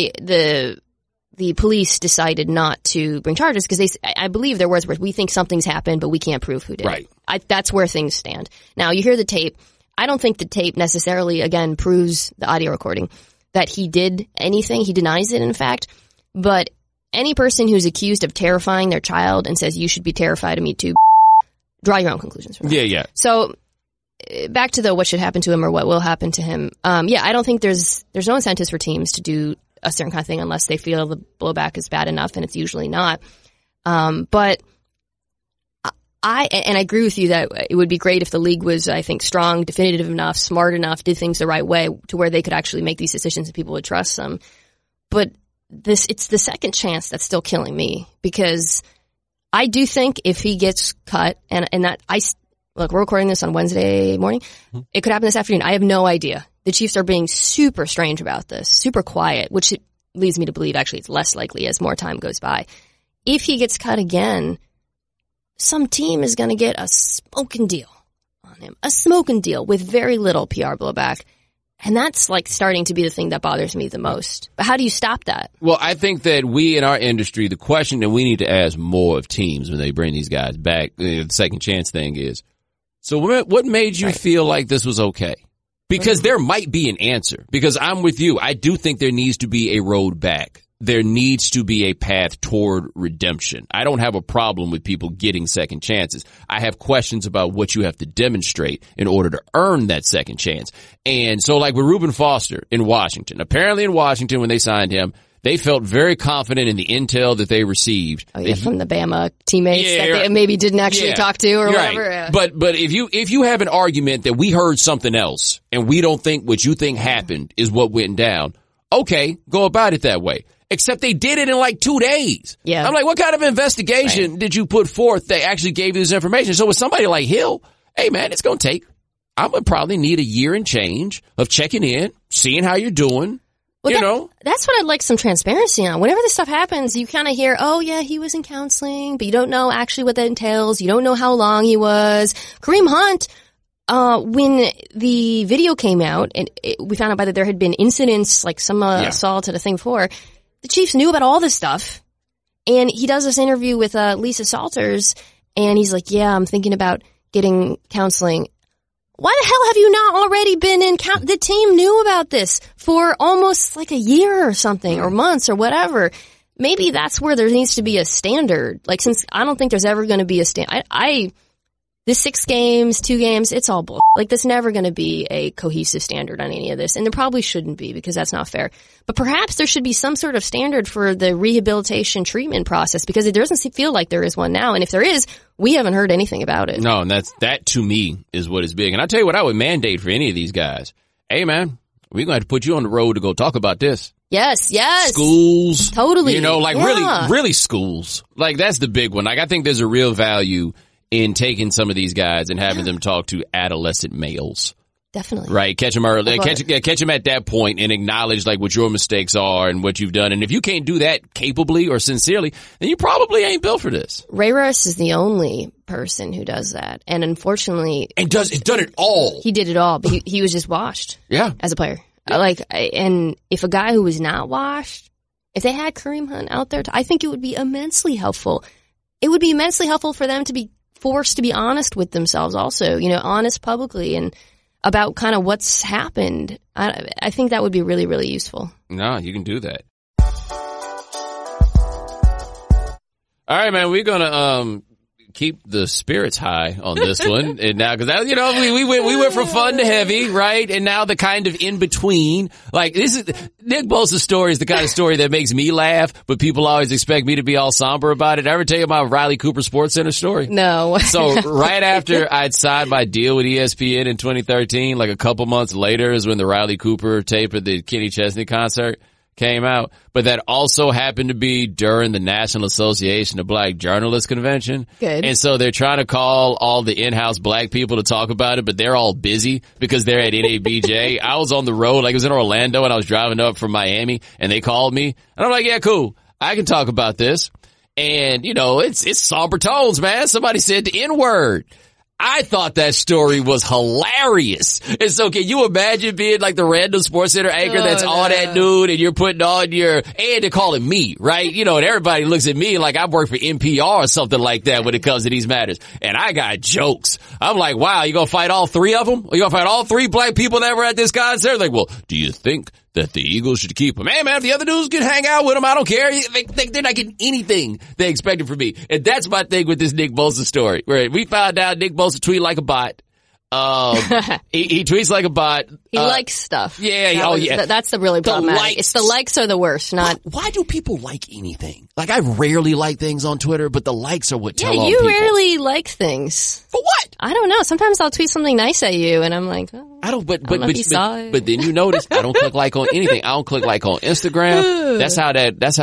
The police decided not to bring charges because I believe their words were, we think something's happened, but we can't prove who did it. Right. That's where things stand. Now, you hear the tape. I don't think the tape necessarily, again, proves the audio recording that he did anything. He denies it, in fact. But any person who's accused of terrifying their child and says, you should be terrified of me too, draw your own conclusions from that. Yeah. So back to what should happen to him or what will happen to him. I don't think there's no incentives for teams to do a certain kind of thing unless they feel the blowback is bad enough, and it's usually not. But I agree with you that it would be great if the league was, I think, strong, definitive enough, smart enough, did things the right way to where they could actually make these decisions and people would trust them. But it's the second chance that's still killing me, because I do think if he gets cut look, we're recording this on Wednesday morning. It could happen this afternoon. I have no idea. The Chiefs are being super strange about this, super quiet, which leads me to believe actually it's less likely as more time goes by. If he gets cut again, some team is going to get a smoking deal on him, a smoking deal with very little PR blowback. And that's like starting to be the thing that bothers me the most. But how do you stop that? Well, I think that we in our industry, the question that we need to ask more of teams when they bring these guys back, the second chance thing is, so what made you feel like this was okay? Because there might be an answer. Because I'm with you. I do think there needs to be a road back. There needs to be a path toward redemption. I don't have a problem with people getting second chances. I have questions about what you have to demonstrate in order to earn that second chance. And so like with Reuben Foster in Washington, apparently in Washington when they signed him, they felt very confident in the intel that they received. Oh, yeah, from the Bama teammates that they maybe didn't actually talk to or whatever. Yeah. But if you have an argument that we heard something else and we don't think what you think happened is what went down, okay, go about it that way. Except they did it in like 2 days. Yeah. I'm like, what kind of investigation did you put forth that actually gave you this information? So with somebody like Hill, hey man, it's going to take, I'm going to probably need a year and change of checking in, seeing how you're doing. Well, that's what I'd like some transparency on. Whenever this stuff happens, you kind of hear, oh yeah, he was in counseling, but you don't know actually what that entails. You don't know how long he was. Kareem Hunt, when the video came out and we found out that there had been incidents like some assault at a thing before, the Chiefs knew about all this stuff. And he does this interview with Lisa Salters and he's like, yeah, I'm thinking about getting counseling. Why the hell have you not already been in the team knew about this for almost like a year or something, or months or whatever. Maybe that's where there needs to be a standard. Like, since I don't think there's ever going to be a standard. This 6 games, 2 games, it's all bull. Like, there's never going to be a cohesive standard on any of this. And there probably shouldn't be, because that's not fair. But perhaps there should be some sort of standard for the rehabilitation treatment process, because it doesn't feel like there is one now. And if there is, we haven't heard anything about it. No, and that to me is what is big. And I'll tell you what I would mandate for any of these guys. Hey man, we're going to have to put you on the road to go talk about this. Yes. Schools. Totally. Really schools. Like, that's the big one. Like, I think there's a real value in taking some of these guys and having them talk to adolescent males. Definitely. Right. Catch them early. Catch them at that point and acknowledge like what your mistakes are and what you've done. And if you can't do that capably or sincerely, then you probably ain't built for this. Ray Rice is the only person who does that. And unfortunately. And done it all. He did it all, but he was just washed. Yeah. As a player. Yeah. And if a guy who was not washed, if they had Kareem Hunt out there, I think it would be immensely helpful. It would be immensely helpful for them to be forced to be honest with themselves also, honest publicly and about kind of what's happened. I think that would be really, really useful. No, you can do that. All right, man, we're going to keep the spirits high on this one. And now, because we went from fun to heavy, right? And now the kind of in between. Like, this is Nick Bosa's story is the kind of story that makes me laugh, but people always expect me to be all somber about it. Did I ever tell you about Riley Cooper Sports Center story? No. So right after I'd signed my deal with ESPN in 2013, like a couple months later is when the Riley Cooper tape of the Kenny Chesney concert came out, but that also happened to be during the National Association of Black Journalists convention. Good. And so they're trying to call all the in-house black people to talk about it, but they're all busy because they're at NABJ. I was on the road, like it was in Orlando, and I was driving up from Miami, and they called me, and I'm like, yeah, cool. I can talk about this. And, you know, it's somber tones, man. Somebody said the N-word. I thought that story was hilarious. And so can you imagine being like the random Sports Center anchor that's on that dude and you're putting on and they're calling me, right? You know, and everybody looks at me like I work for NPR or something like that when it comes to these matters. And I got jokes. I'm like, wow, you gonna fight all three of them? You gonna fight all three black people that were at this concert? Like, well, do you think that the Eagles should keep him? Man, if the other dudes can hang out with him, I don't care. They're not getting anything they expected from me. And that's my thing with this Nick Bosa story. Right? We found out Nick Bosa tweet like a bot. He tweets like a bot. He likes stuff. Yeah. That's the really problematic. It's the likes are the worst, not. Why do people like anything? Like, I rarely like things on Twitter, but the likes are what tell on you people. rarely like things. For what? I don't know. Sometimes I'll tweet something nice at you and I'm like, oh, I don't, but you saw it. But then you notice I don't click like on anything. I don't click like on Instagram. That's how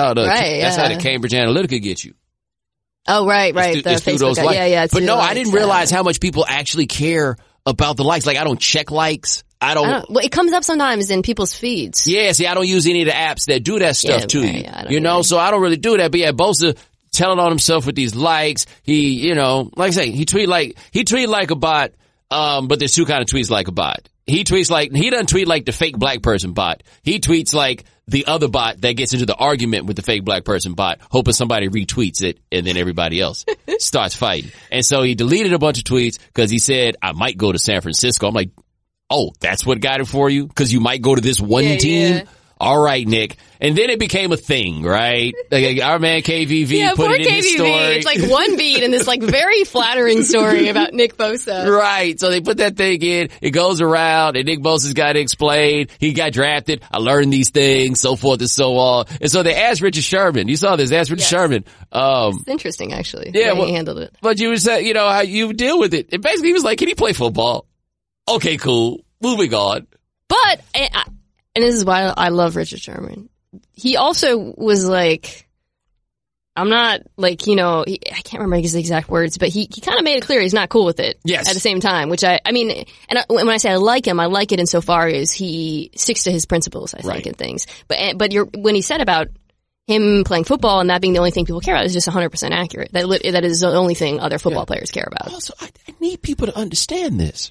the Cambridge Analytica gets you. Oh, right. The Facebook. Yeah. But no, I didn't realize how much people actually care about the likes. Like, I don't check likes. I don't. Well, it comes up sometimes in people's feeds. Yeah, see, I don't use any of the apps that do that stuff to you. You know, so I don't really do that. But yeah, Bosa telling on himself with these likes. He, you know, like I say, he tweet like a bot. But there's two kind of tweets like a bot. He doesn't tweet like the fake black person bot. He tweets like the other bot that gets into the argument with the fake black person bot, hoping somebody retweets it, and then everybody else starts fighting. And so he deleted a bunch of tweets because he said, I might go to San Francisco. I'm like, oh, that's what got it for you? Because you might go to this one team? Yeah. All right, Nick. And then it became a thing, right? Like our man KVV put it in his story. It's like one beat in this like very flattering story about Nick Bosa. Right. So they put that thing in. It goes around and Nick Bosa's got to explain. He got drafted. I learned these things, so forth and so on. And so they asked Richard Sherman. You saw this. Asked Richard Sherman. It's interesting, actually. Yeah. He handled it. But you were saying, you know, how you deal with it. And basically he was like, can he play football? Okay, cool. Moving on. But, and this is why I love Richard Sherman. He also was like, I'm not like, you know, I can't remember his exact words, but he kind of made it clear he's not cool with it. Yes. At the same time, which I mean, and when I say I like it insofar as he sticks to his principles, I think, and things. But when he said about him playing football and that being the only thing people care about is just 100% accurate. That is the only thing other football players care about. Also, I need people to understand this.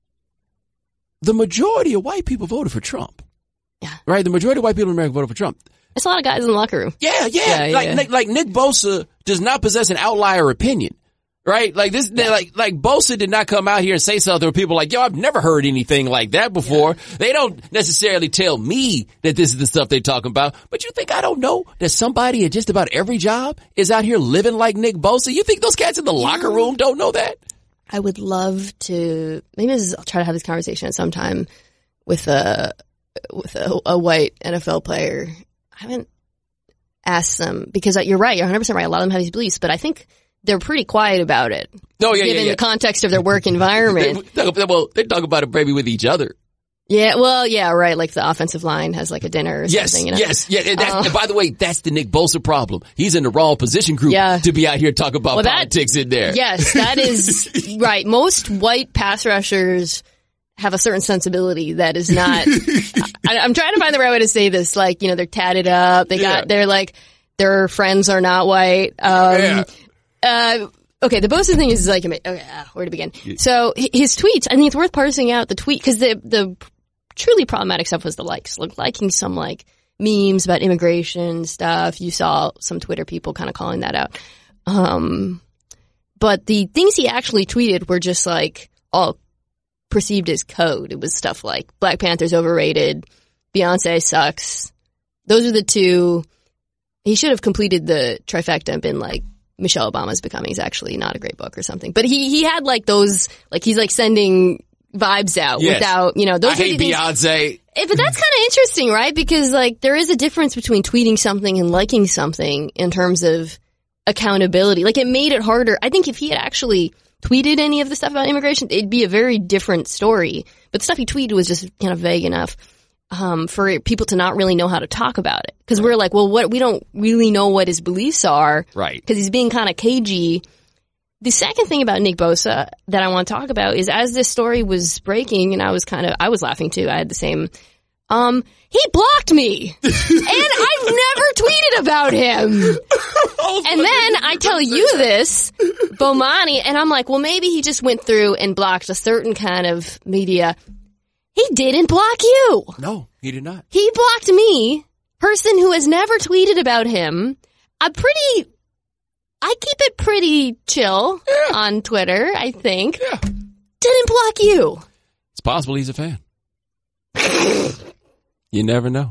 The majority of white people voted for Trump. Yeah. Right? The majority of white people in America voted for Trump. There's a lot of guys in the locker room. Yeah. Like Nick Bosa does not possess an outlier opinion. Right? Like this, like Bosa did not come out here and say something where people are like, yo, I've never heard anything like that before. Yeah. They don't necessarily tell me that this is the stuff they're talking about. But you think I don't know that somebody at just about every job is out here living like Nick Bosa? You think those cats in the locker room don't know that? I would love to, I'll try to have this conversation at some time with a white NFL player. I haven't asked them because you're right. You're 100% right. A lot of them have these beliefs, but I think they're pretty quiet about it. No, given the context of their work environment. They talk about it maybe with each other. Yeah, well, yeah, right. Like the offensive line has like a dinner or something. You know? Yes. And by the way, that's the Nick Bosa problem. He's in the wrong position group to be out here talking about politics in there. Yes, that is right. Most white pass rushers have a certain sensibility that is not. I'm trying to find the right way to say this. Like, you know, they're tatted up. They're like, their friends are not white. Okay, the Bosa thing is like, where to begin? So his tweets, I think it's worth parsing out the tweet because the truly problematic stuff was the likes, liking some like memes about immigration stuff. You saw some Twitter people kind of calling that out. But the things he actually tweeted were just like all perceived as code. It was stuff like Black Panther's overrated, Beyonce sucks. Those are the two. He should have completed the trifecta and been like, Michelle Obama's Becoming is actually not a great book or something. But he had like those, like he's like sending vibes out without, you know, those I hate Beyonce. But that's kind of interesting, right? Because like there is a difference between tweeting something and liking something in terms of accountability. Like it made it harder. I think if he had actually tweeted any of the stuff about immigration, it'd be a very different story. But the stuff he tweeted was just kind of vague enough. for people to not really know how to talk about it. Cause we're like, well, we don't really know what his beliefs are. Right. Cause he's being kind of cagey. The second thing about Nick Bosa that I want to talk about is as this story was breaking, and I was laughing too. I had the same, he blocked me and I've never tweeted about him. And then I tell you this, Bomani, and I'm like, well, maybe he just went through and blocked a certain kind of media. He didn't block you. No, he did not. He blocked me, person who has never tweeted about him. I keep it pretty chill on Twitter, I think. Yeah. Didn't block you. It's possible he's a fan. You never know.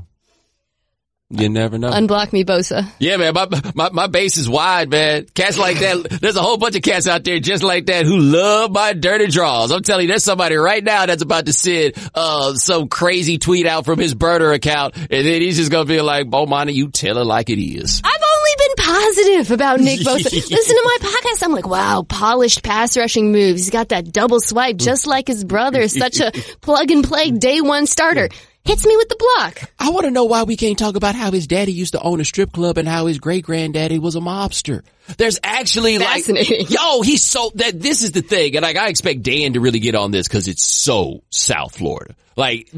You never know. Unblock me, Bosa. Yeah, man, my base is wide, man. Cats like that, there's a whole bunch of cats out there just like that who love my dirty draws. I'm telling you, there's somebody right now that's about to send some crazy tweet out from his burner account, and then he's just gonna be like, Bomani, you tell it like it is. I've only been positive about Nick Bosa. Listen to my podcast. I'm like, wow, polished pass rushing moves. He's got that double swipe just like his brother. Such a plug and play day one starter. Hits me with the block. I want to know why we can't talk about how his daddy used to own a strip club and how his great granddaddy was a mobster. There's actually fascinating. He's so that this is the thing, and like I expect Dan to really get on this because it's so South Florida. Like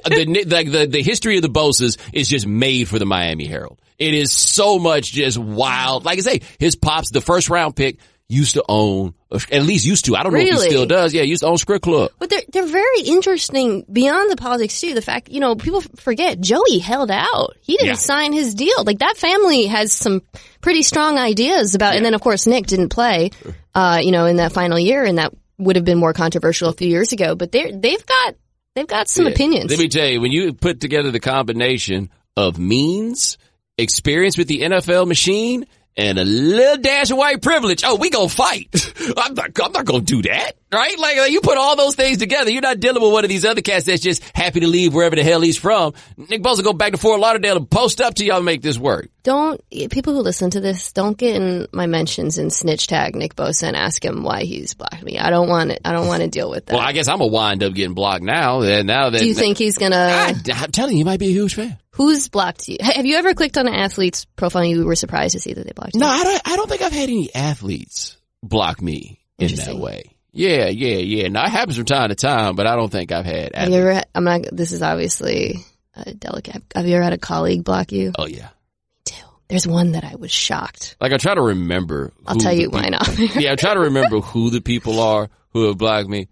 the history of the Bosas is just made for the Miami Herald. It is so much just wild. Like I say, his pops, the first round pick, used to own, at least used to. I don't know if he still does. Yeah, used to own Script Club. But they're very interesting beyond the politics too. The fact, people forget Joey held out. He didn't sign his deal. Like that family has some pretty strong ideas about, and then of course Nick didn't play, in that final year, and that would have been more controversial a few years ago. But they've got some opinions. Let me tell you, when you put together the combination of means, experience with the NFL machine, and a little dash of white privilege. Oh, we gonna fight. I'm not gonna do that. Right? Like you put all those things together. You're not dealing with one of these other cats that's just happy to leave wherever the hell he's from. Nick Bosa go back to Fort Lauderdale and post up to y'all and make this work. People who listen to this, don't get in my mentions and snitch tag Nick Bosa and ask him why he's blocked me. I don't want to deal with that. Well, I guess I'm gonna wind up getting blocked now. Do you think he's gonna? I'm telling you, he might be a huge fan. Who's blocked you? Have you ever clicked on an athlete's profile and you were surprised to see that they blocked you? No, I don't think I've had any athletes block me in that way. Yeah. Now, it happens from time to time, but I don't think I've had athletes. This is obviously delicate. Have you ever had a colleague block you? Oh, yeah. Me too. There's one that I was shocked. Like, I try to remember. I'll tell you why not. Yeah, I try to remember who the people are who have blocked me.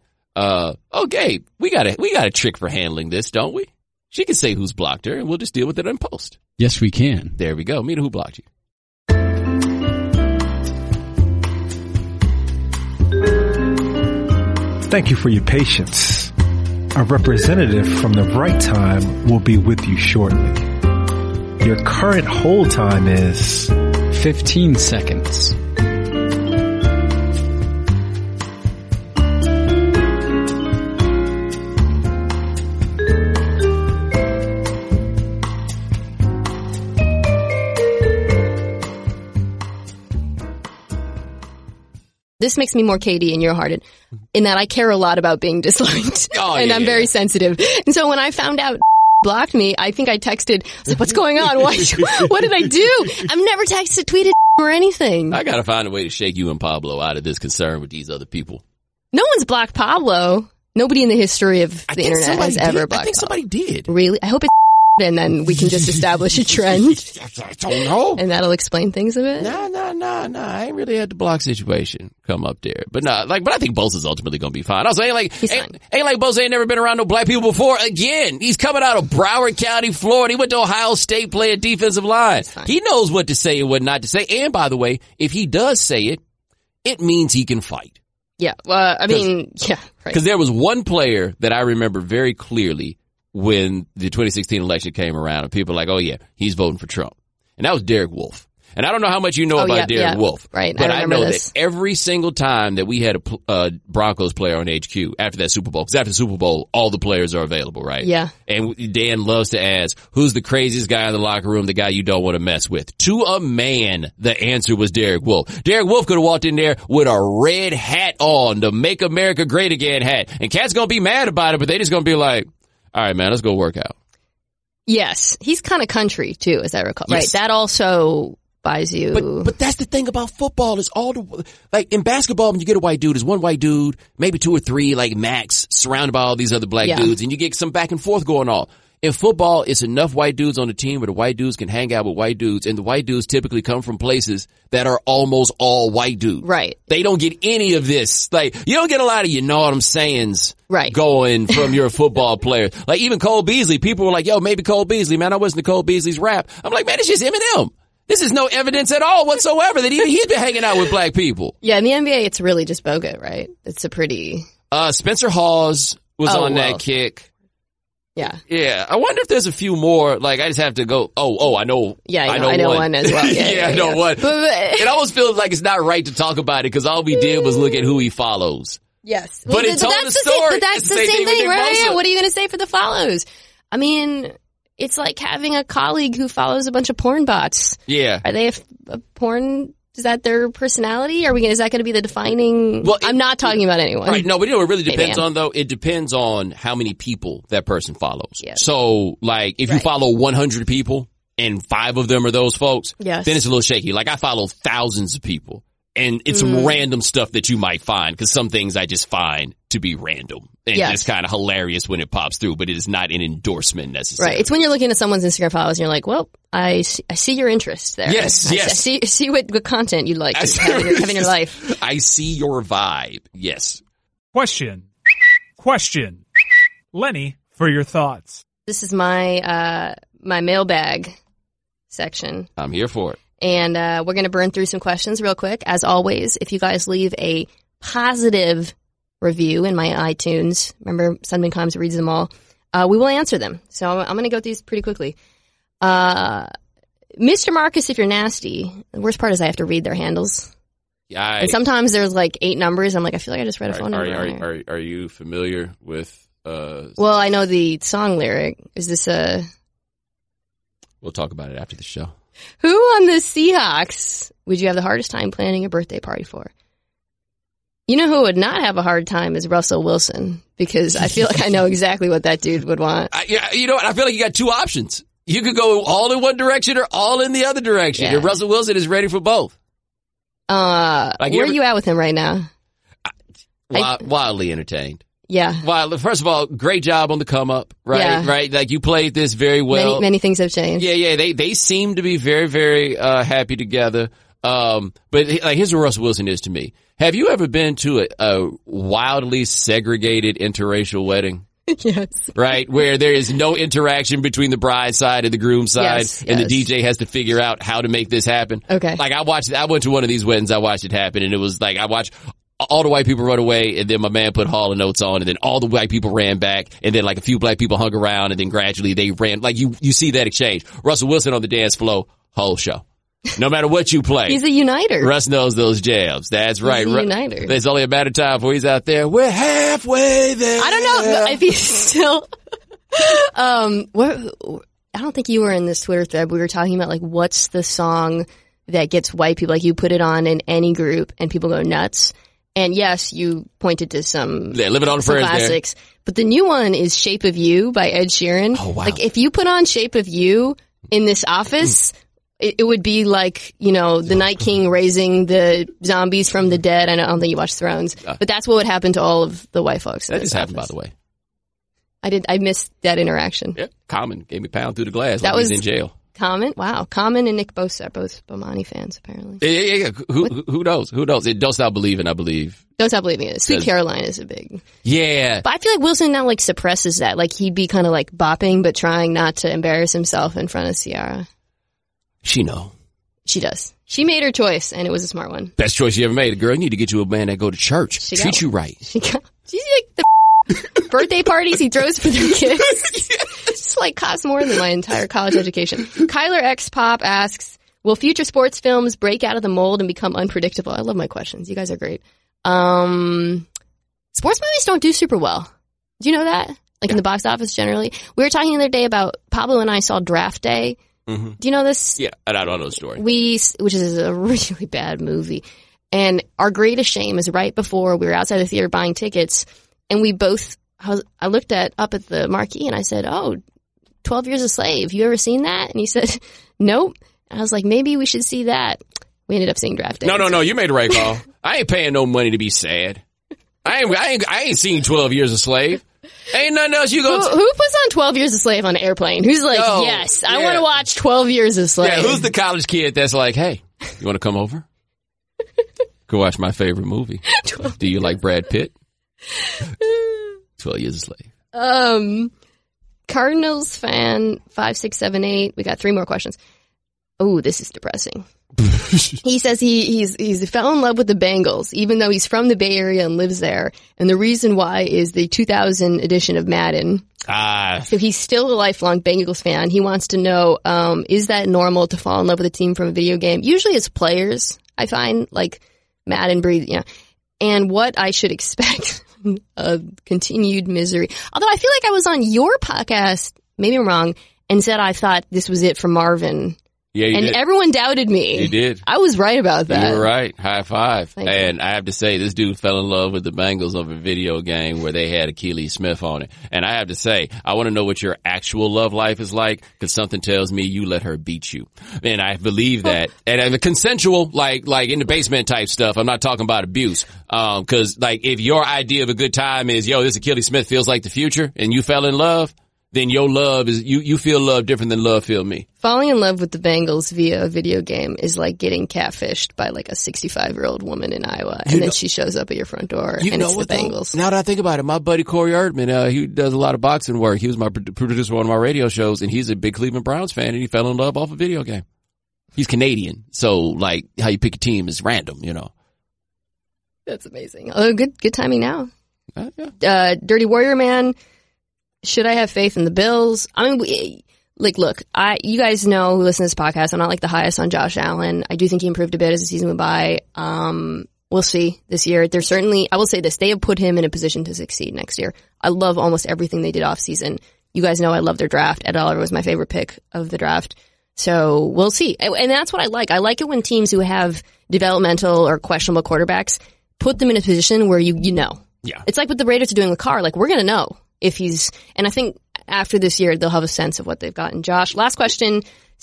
Okay, we got a trick for handling this, don't we? She can say who's blocked her, and we'll just deal with it in post. Yes, we can. There we go. Mina, who blocked you? Thank you for your patience. A representative from the right time will be with you shortly. Your current hold time is 15 seconds. This makes me more Katie in your heart in that I care a lot about being disliked. And I'm very sensitive. And so when I found out blocked me, I think I texted, I was like, what's going on? What did I do? I've never texted, tweeted or anything. I gotta find a way to shake you and Pablo out of this concern with these other people. No one's blocked Pablo. Nobody in the history of the internet has ever blocked Pablo. I think somebody did. Really? I hope it's and then we can just establish a trend. I don't know. And that'll explain things a bit? No. I ain't really had the block situation come up there. But but I think Bosa's ultimately gonna be fine. Also, ain't like Bosa ain't never been around no black people before. Again, he's coming out of Broward County, Florida. He went to Ohio State playing defensive line. He knows what to say and what not to say. And by the way, if he does say it, it means he can fight. Yeah. Well, right. Because there was one player that I remember very clearly when the 2016 election came around and people were like, oh yeah, he's voting for Trump. And that was Derek Wolfe. And I don't know how much you know about Derek Wolfe. Right. But I know that every single time that we had a Broncos player on HQ after that Super Bowl, because after the Super Bowl, all the players are available, right? Yeah. And Dan loves to ask, who's the craziest guy in the locker room, the guy you don't want to mess with? To a man, the answer was Derek Wolfe. Derek Wolfe could have walked in there with a red hat on, the Make America Great Again hat. And cats gonna be mad about it, but they just gonna be like, all right, man, let's go work out. Yes. He's kind of country too, as I recall. Yes. Right. That also buys you. But that's the thing about football is like in basketball, when you get a white dude, there's one white dude, maybe 2 or 3, like max, surrounded by all these other black dudes, and you get some back and forth going on. In football, it's enough white dudes on the team where the white dudes can hang out with white dudes, and the white dudes typically come from places that are almost all white dudes. Right. They don't get any of this. Like, you don't get a lot of you know what I'm sayings Right. going from your football player. Like, even Cole Beasley, people were like, yo, maybe Cole Beasley. Man, I listened to Cole Beasley's rap. I'm like, man, it's just Eminem. This is no evidence at all whatsoever that even he's been hanging out with black people. Yeah, in the NBA, it's really just Bogut, right? It's a pretty... Spencer Hawes was on that kick. Yeah. Yeah. I wonder if there's a few more. Like, I just have to go, I know. Yeah, I know one as well. Yeah, I know one. It almost feels like it's not right to talk about it because all we did was look at who he follows. Yes. But it told the story. But that's the same thing, right? Yeah. What are you going to say for the follows? I mean, it's like having a colleague who follows a bunch of porn bots. Yeah. Are they a porn... Is that their personality? Is that going to be the defining? Well, I'm not talking about anyone. Right. No, but you know, it really depends on though. It depends on how many people that person follows. Yes. So like if you follow 100 people and 5 of them are those folks, then it's a little shaky. Like I follow thousands of people and it's some random stuff that you might find because some things I just find to be random and just kind of hilarious when it pops through, but it is not an endorsement necessarily. Right. It's when you're looking at someone's Instagram follows and you're like, well, I see your interest there. Yes, yes. I see what content you'd like to have in your life. I see your vibe. Yes. Question. Lenny, for your thoughts. This is my mailbag section. I'm here for it. And we're going to burn through some questions real quick. As always, if you guys leave a positive review in my iTunes, remember Sunman Combs reads them all, we will answer them. So I'm going to go through these pretty quickly. Mr. Marcus, if you're nasty, the worst part is I have to read their handles. Yeah, and sometimes there's like 8 numbers. I'm like, I feel like I just read a phone number. Are you familiar with... Well, I know the song lyric. Is this a... We'll talk about it after the show. Who on the Seahawks would you have the hardest time planning a birthday party for? You know who would not have a hard time is Russell Wilson, because I feel like I know exactly what that dude would want. You know what? I feel like you got 2 options. You could go all in one direction or all in the other direction. Yeah. And Russell Wilson is ready for both. Where are you at with him right now? Wildly entertained. Yeah. Well, first of all, great job on the come up, right? Yeah. Right? Like you played this very well. Many things have changed. Yeah. They seem to be very, very, happy together. But like, here's what Russell Wilson is to me. Have you ever been to a wildly segregated interracial wedding? Yes. Right? Where there is no interaction between the bride side and the groom side, and the DJ has to figure out how to make this happen. Okay. Like I went to one of these weddings, I watched it happen, and it was like, I watched all the white people run away, and then my man put Hall & Oates on, and then all the white people ran back, and then like a few black people hung around, and then gradually they ran, like you see that exchange. Russell Wilson on the dance floor, whole show. No matter what you play. He's a uniter. Russ knows those jams. That's right. He's a uniter. There's only a matter of time before he's out there. We're halfway there. I don't know if he's still, I don't think you were in this Twitter thread. We were talking about like, what's the song that gets white people, like you put it on in any group and people go nuts. And yes, you pointed to some Living on the classics, but the new one is Shape of You by Ed Sheeran. Oh, wow. Like if you put on Shape of You in this office, it would be like, you know, the Night King raising the zombies from the dead. I don't think you watch Thrones, but that's what would happen to all of the white folks. That just happened, by the way. I missed that interaction. Yeah, Common gave me a pound through the glass that while he was in jail. Common? Wow. Common and Nick Bosa are both Bomani fans, apparently. Yeah. Who knows? Who knows? Don't Stop Believing, I believe. Don't Stop Believing. Sweet Caroline is a big... Yeah. But I feel like Wilson now, like, suppresses that. Like, he'd be kind of, like, bopping, but trying not to embarrass himself in front of Ciara. She know. She does. She made her choice, and it was a smart one. Best choice you ever made. Girl, you need to get you a man that go to church. Treat you right. She's like the birthday parties he throws for their kids. It's like costs more than my entire college education. Kyler X Pop asks, will future sports films break out of the mold and become unpredictable? I love my questions. You guys are great. Sports movies don't do super well. Do you know that? Like in the box office generally. We were talking the other day about Pablo and I saw Draft Day. Mm-hmm. Do you know this? Yeah, I don't know the story. Which is a really bad movie. And our greatest shame is right before we were outside the theater buying tickets, and we both, I looked up at the marquee and I said, oh, 12 Years a Slave. You ever seen that? And he said, nope. And I was like, maybe we should see that. We ended up seeing Draft Day. No. You made the right call. I ain't paying no money to be sad. I ain't seen 12 Years a Slave. Ain't nothing else you go. Who puts on 12 Years a Slave on an airplane? Who's like, yes, I want to watch 12 Years a Slave. Yeah, who's the college kid that's like, hey, you want to come over? Go watch my favorite movie. Do you like Brad Pitt? 12 Years a Slave. Cardinals fan 5678. We got 3 more questions. Oh, this is depressing. He says he's fell in love with the Bengals, even though he's from the Bay Area and lives there. And the reason why is the 2000 edition of Madden. So he's still a lifelong Bengals fan. He wants to know, is that normal to fall in love with a team from a video game? Usually it's players, I find, like Madden breathe, and what I should expect of continued misery. Although I feel like I was on your podcast, maybe I'm wrong, and said I thought this was it for Marvin. Yeah, you did. Everyone doubted me. You did. I was right about that. You were right. High five. Thank and you. I have to say, this dude fell in love with the Bengals over a video game where they had Achilles Smith on it. And I have to say, I want to know what your actual love life is like, because something tells me you let her beat you. And I believe that. And the consensual, like in the basement type stuff, I'm not talking about abuse. Because like if your idea of a good time is, this Achilles Smith feels like the future, and you fell in love, then your love is, you feel love different than love feel me. Falling in love with the Bengals via a video game is like getting catfished by like a 65-year-old woman in Iowa. And then she shows up at your front door and it's the Bengals. Now that I think about it, my buddy Corey Erdman, he does a lot of boxing work. He was my producer on one of my radio shows, and he's a big Cleveland Browns fan, and he fell in love off a video game. He's Canadian, so like how you pick a team is random, That's amazing. Oh, good timing now. Yeah. Dirty Warrior Man. Should I have faith in the Bills? I mean, look, you guys know who listen to this podcast, I'm not like the highest on Josh Allen. I do think he improved a bit as the season went by. We'll see this year. I will say this, they have put him in a position to succeed next year. I love almost everything they did off season. You guys know I love their draft. Ed Oliver was my favorite pick of the draft. So we'll see. And that's what I like. I like it when teams who have developmental or questionable quarterbacks put them in a position where you know. Yeah. It's like what the Raiders are doing with Carr. Like, we're going to know. And I think after this year, they'll have a sense of what they've gotten. Josh, last question.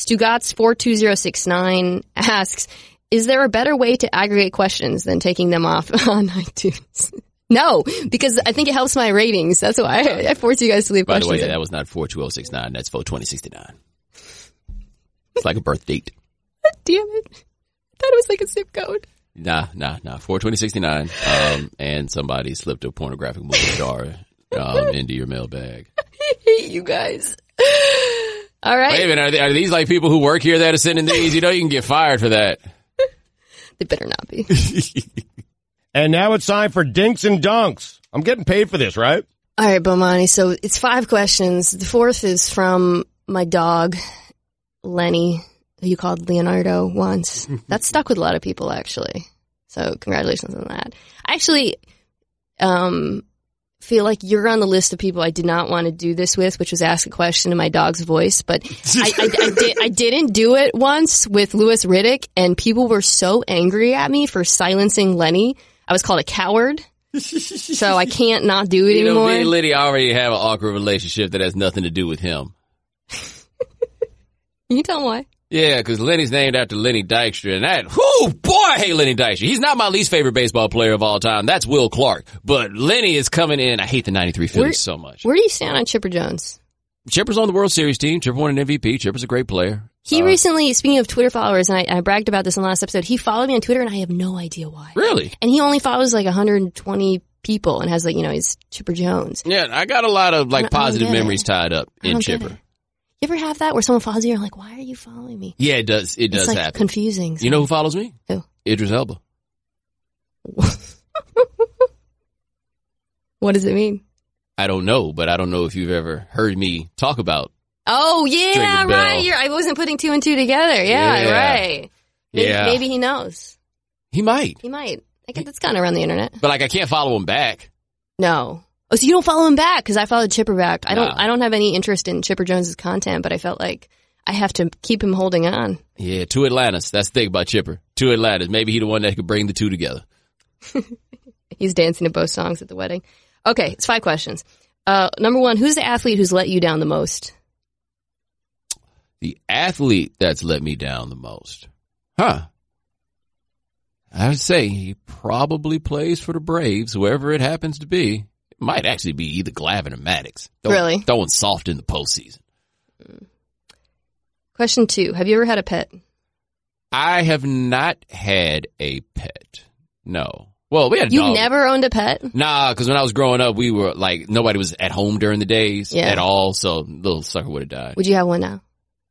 Stugotz42069 asks, is there a better way to aggregate questions than taking them off on iTunes? No, because I think it helps my ratings. That's why I force you guys to leave questions. By the way, that was not 42069. That's 42069. It's like a birth date. Damn it. I thought it was like a zip code. Nah. 42069. And somebody slipped a pornographic movie star into your mailbag. I hate you guys. All right. Wait a minute, are these like people who work here that are sending these? You can get fired for that. They better not be. And now it's time for Dinks and Dunks. I'm getting paid for this, right? All right, Bomani. So it's 5 questions. The 4th is from my dog, Lenny, who you called Leonardo once. That's stuck with a lot of people, actually. So congratulations on that. I actually feel like you're on the list of people I did not want to do this with, which was ask a question in my dog's voice. But I didn't do it once with Louis Riddick, and people were so angry at me for silencing Lenny. I was called a coward. So I can't not do it anymore. Me and Liddy already have an awkward relationship that has nothing to do with him. You tell him why. Yeah, because Lenny's named after Lenny Dykstra, and I hate Lenny Dykstra. He's not my least favorite baseball player of all time. That's Will Clark. But Lenny is coming in. I hate the 93 Phillies so much. Where do you stand on Chipper Jones? Chipper's on the World Series team. Chipper won an MVP. Chipper's a great player. He recently, speaking of Twitter followers, and I bragged about this in the last episode, he followed me on Twitter, and I have no idea why. Really? And he only follows like 120 people and has like, he's Chipper Jones. Yeah, I got a lot of like positive memories tied up in Chipper. You ever have that where someone follows you and you're like, why are you following me? Yeah, it does. It does like happen. Confusing. You know who follows me? Who? Idris Elba. What does it mean? I don't know, but I don't know if you've ever heard me talk about. Oh, yeah, right. I wasn't putting 2 and 2 together. Yeah. Right. Maybe he knows. He might. I guess it's gone around the internet. But like, I can't follow him back. No. Oh, so you don't follow him back? Because I followed Chipper back. I don't have any interest in Chipper Jones's content, but I felt like I have to keep him holding on. Yeah, 2 Atlantas. That's the thing about Chipper. 2 Atlantas. Maybe he's the one that could bring the 2 together. He's dancing to both songs at the wedding. Okay, it's 5 questions. Number 1, who's the athlete who's let you down the most? The athlete that's let me down the most. I would say he probably plays for the Braves, whoever it happens to be. It might actually be either Glavine or Maddox. Really? Throwing soft in the postseason. Question 2. Have you ever had a pet? I have not had a pet. No. Well, we had a You dog. never owned a pet? Nah, because when I was growing up, we were like, nobody was at home during the days at all, so little sucker would have died. Would you have one now?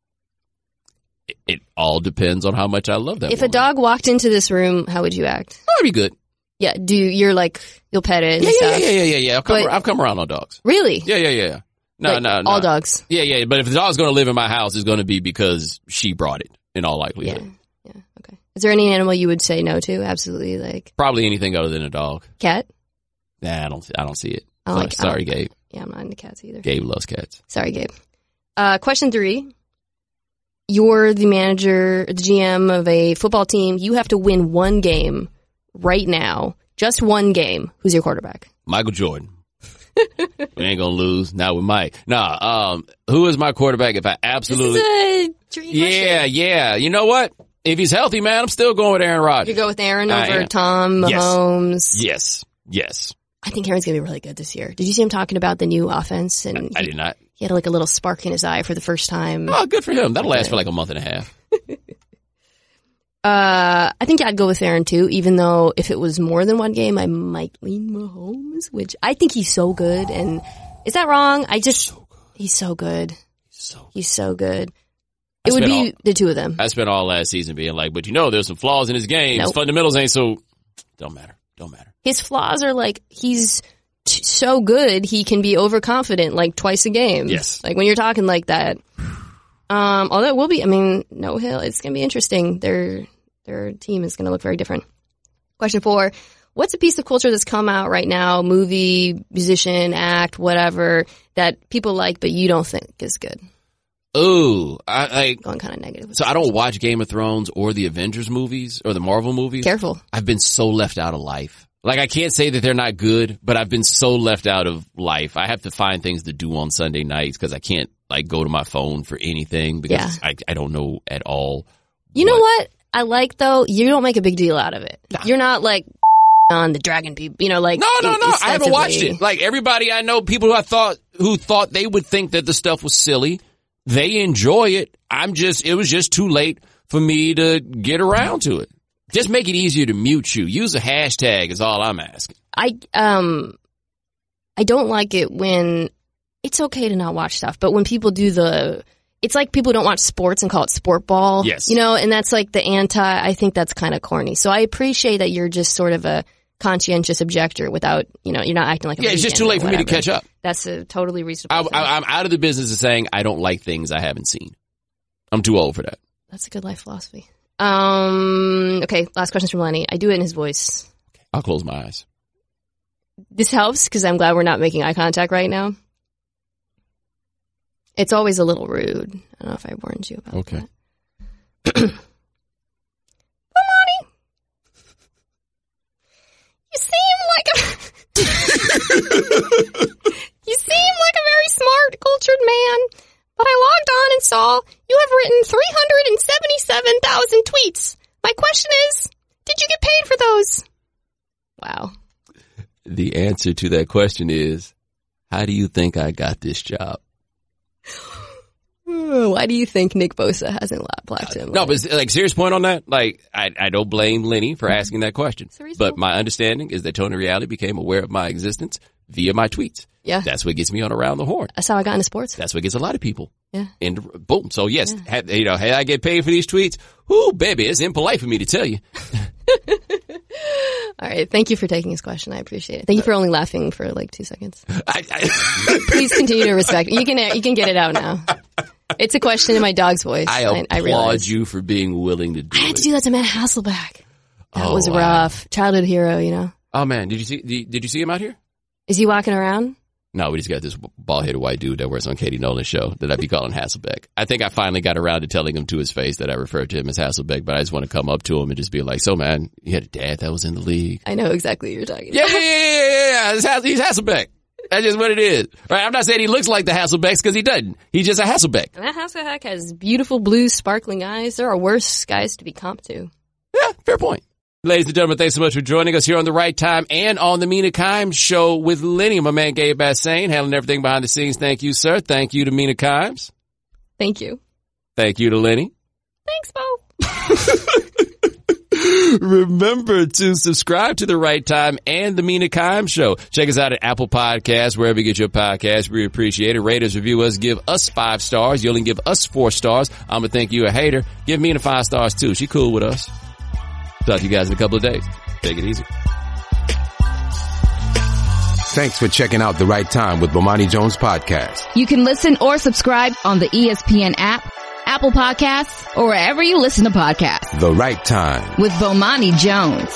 It all depends on how much I love that If woman. a dog walked into this room, how would you act? That'd be good. Yeah, you'll pet it and stuff? Yeah. I've come around on dogs. Really? Yeah. No. All dogs? Yeah. But if the dog's going to live in my house, it's going to be because she brought it, in all likelihood. Yeah, okay. Is there any animal you would say no to? Absolutely, like Probably anything other than a dog. cat? Nah, I don't see it. Sorry, Gabe. Yeah, I'm not into cats either. Gabe loves cats. Sorry, Gabe. Question 3. You're the manager, the GM of a football team. You have to win one game right now. Just one game. Who's your quarterback? Michael Jordan. We ain't gonna lose. Not with Mike. Who is my quarterback if I absolutely... This is a tricky question. Yeah. You know what? If he's healthy, man, I'm still going with Aaron Rodgers. You go with Aaron I over am. Tom Mahomes. Yes. I think Aaron's going to be really good this year. Did you see him talking about the new offense? And I did not. He had like a little spark in his eye for the first time. Oh, good for him. That'll last for like a month and a half. I think I'd go with Aaron too, even though if it was more than one game, I might lean Mahomes, which I think he's so good. And is that wrong? He's so good. He's so good. It would be the two of them. I spent all last season being like, but there's some flaws in his game. Nope. His fundamentals ain't so, don't matter. His flaws are like, he's so good, he can be overconfident like twice a game. Yes. Like when you're talking like that. Although it will be, no hill, it's going to be interesting. Their team is going to look very different. Question 4. What's a piece of culture that's come out right now, movie, musician, act, whatever, that people like but you don't think is good? Ooh, Going kind of negative. So I don't watch Game of Thrones or the Avengers movies or the Marvel movies. Careful. I've been so left out of life. Like, I can't say that they're not good, but I've been so left out of life. I have to find things to do on Sunday nights because I can't, go to my phone for anything because I don't know at all. You know what I like, though? You don't make a big deal out of it. Nah. You're not, on the dragon people, No. I haven't watched it. Like, everybody I know, people who thought they would think that the stuff was silly, they enjoy it. It was just too late for me to get around to it. Just make it easier to mute you. Use a hashtag is all I'm asking. I don't like it when it's okay to not watch stuff, but when people do it's like people don't watch sports and call it sport ball. Yes. And that's like I think that's kind of corny. So I appreciate that you're just sort of a conscientious objector without, you're not acting like a it's just too late for me to catch up. That's a totally reasonable thing. I'm out of the business of saying I don't like things I haven't seen. I'm too old for that. That's a good life philosophy. Okay, last question from Lenny. I do it in his voice. I'll close my eyes. This helps because I'm glad we're not making eye contact right now. It's always a little rude. I don't know if I warned you about that. Bonnie, you seem like a very smart, cultured man. But I logged on and saw you have written 377,000 tweets. My question is, did you get paid for those? Wow. The answer to that question is, how do you think I got this job? Why do you think Nick Bosa hasn't blacked him? No, but serious point on that. I don't blame Lenny for asking that question. But my understanding is that Tony Reali became aware of my existence via my tweets. Yeah. That's what gets me on Around the Horn. That's how I got into sports. That's what gets a lot of people. Yeah. And boom. So yes, had I get paid for these tweets, ooh, baby, it's impolite for me to tell you. All right. Thank you for taking his question. I appreciate it. Thank you for only laughing for 2 seconds. Please continue to respect. You can get it out now. It's a question in my dog's voice. I applaud you for being willing to do it. I had to do that to Matt Hasselbeck. That was rough. Childhood hero, Oh man, did you see him out here? Is he walking around? No, we just got this bald-headed white dude that works on Katie Nolan's show that I'd be calling Hasselbeck. I think I finally got around to telling him to his face that I referred to him as Hasselbeck, but I just want to come up to him and just be like, so man, you had a dad that was in the league. I know exactly what you're talking about. Yeah. He's Hasselbeck. That's just what it is. Right? I'm not saying he looks like the Hasselbecks because he doesn't. He's just a Hasselbeck. And that Hasselbeck has beautiful blue sparkling eyes. There are worse guys to be comped to. Yeah, fair point. Ladies and gentlemen, thanks so much for joining us here on The Right Time and on the Mina Kimes Show with Lenny. My man Gabe Bassane handling everything behind the scenes. Thank you, sir. Thank you to Mina Kimes. Thank you. Thank you to Lenny. Thanks, Bo. Remember to subscribe to The Right Time and the Mina Kimes Show. Check us out at Apple Podcasts, wherever you get your podcasts. We appreciate it. Rate us, review us, give us 5 stars. You only give us 4 stars. I'm going to think you a hater. Give Mina 5 stars too. She cool with us. Talk to you guys in a couple of days. Take it easy. Thanks for checking out The Right Time with Bomani Jones podcast. You can listen or subscribe on the ESPN app, Apple Podcasts, or wherever you listen to podcasts. The Right Time with Bomani Jones.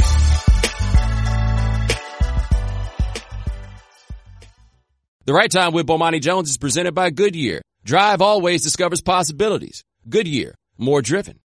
The Right Time with Bomani Jones is presented by Goodyear. Drive always discovers possibilities. Goodyear, more driven.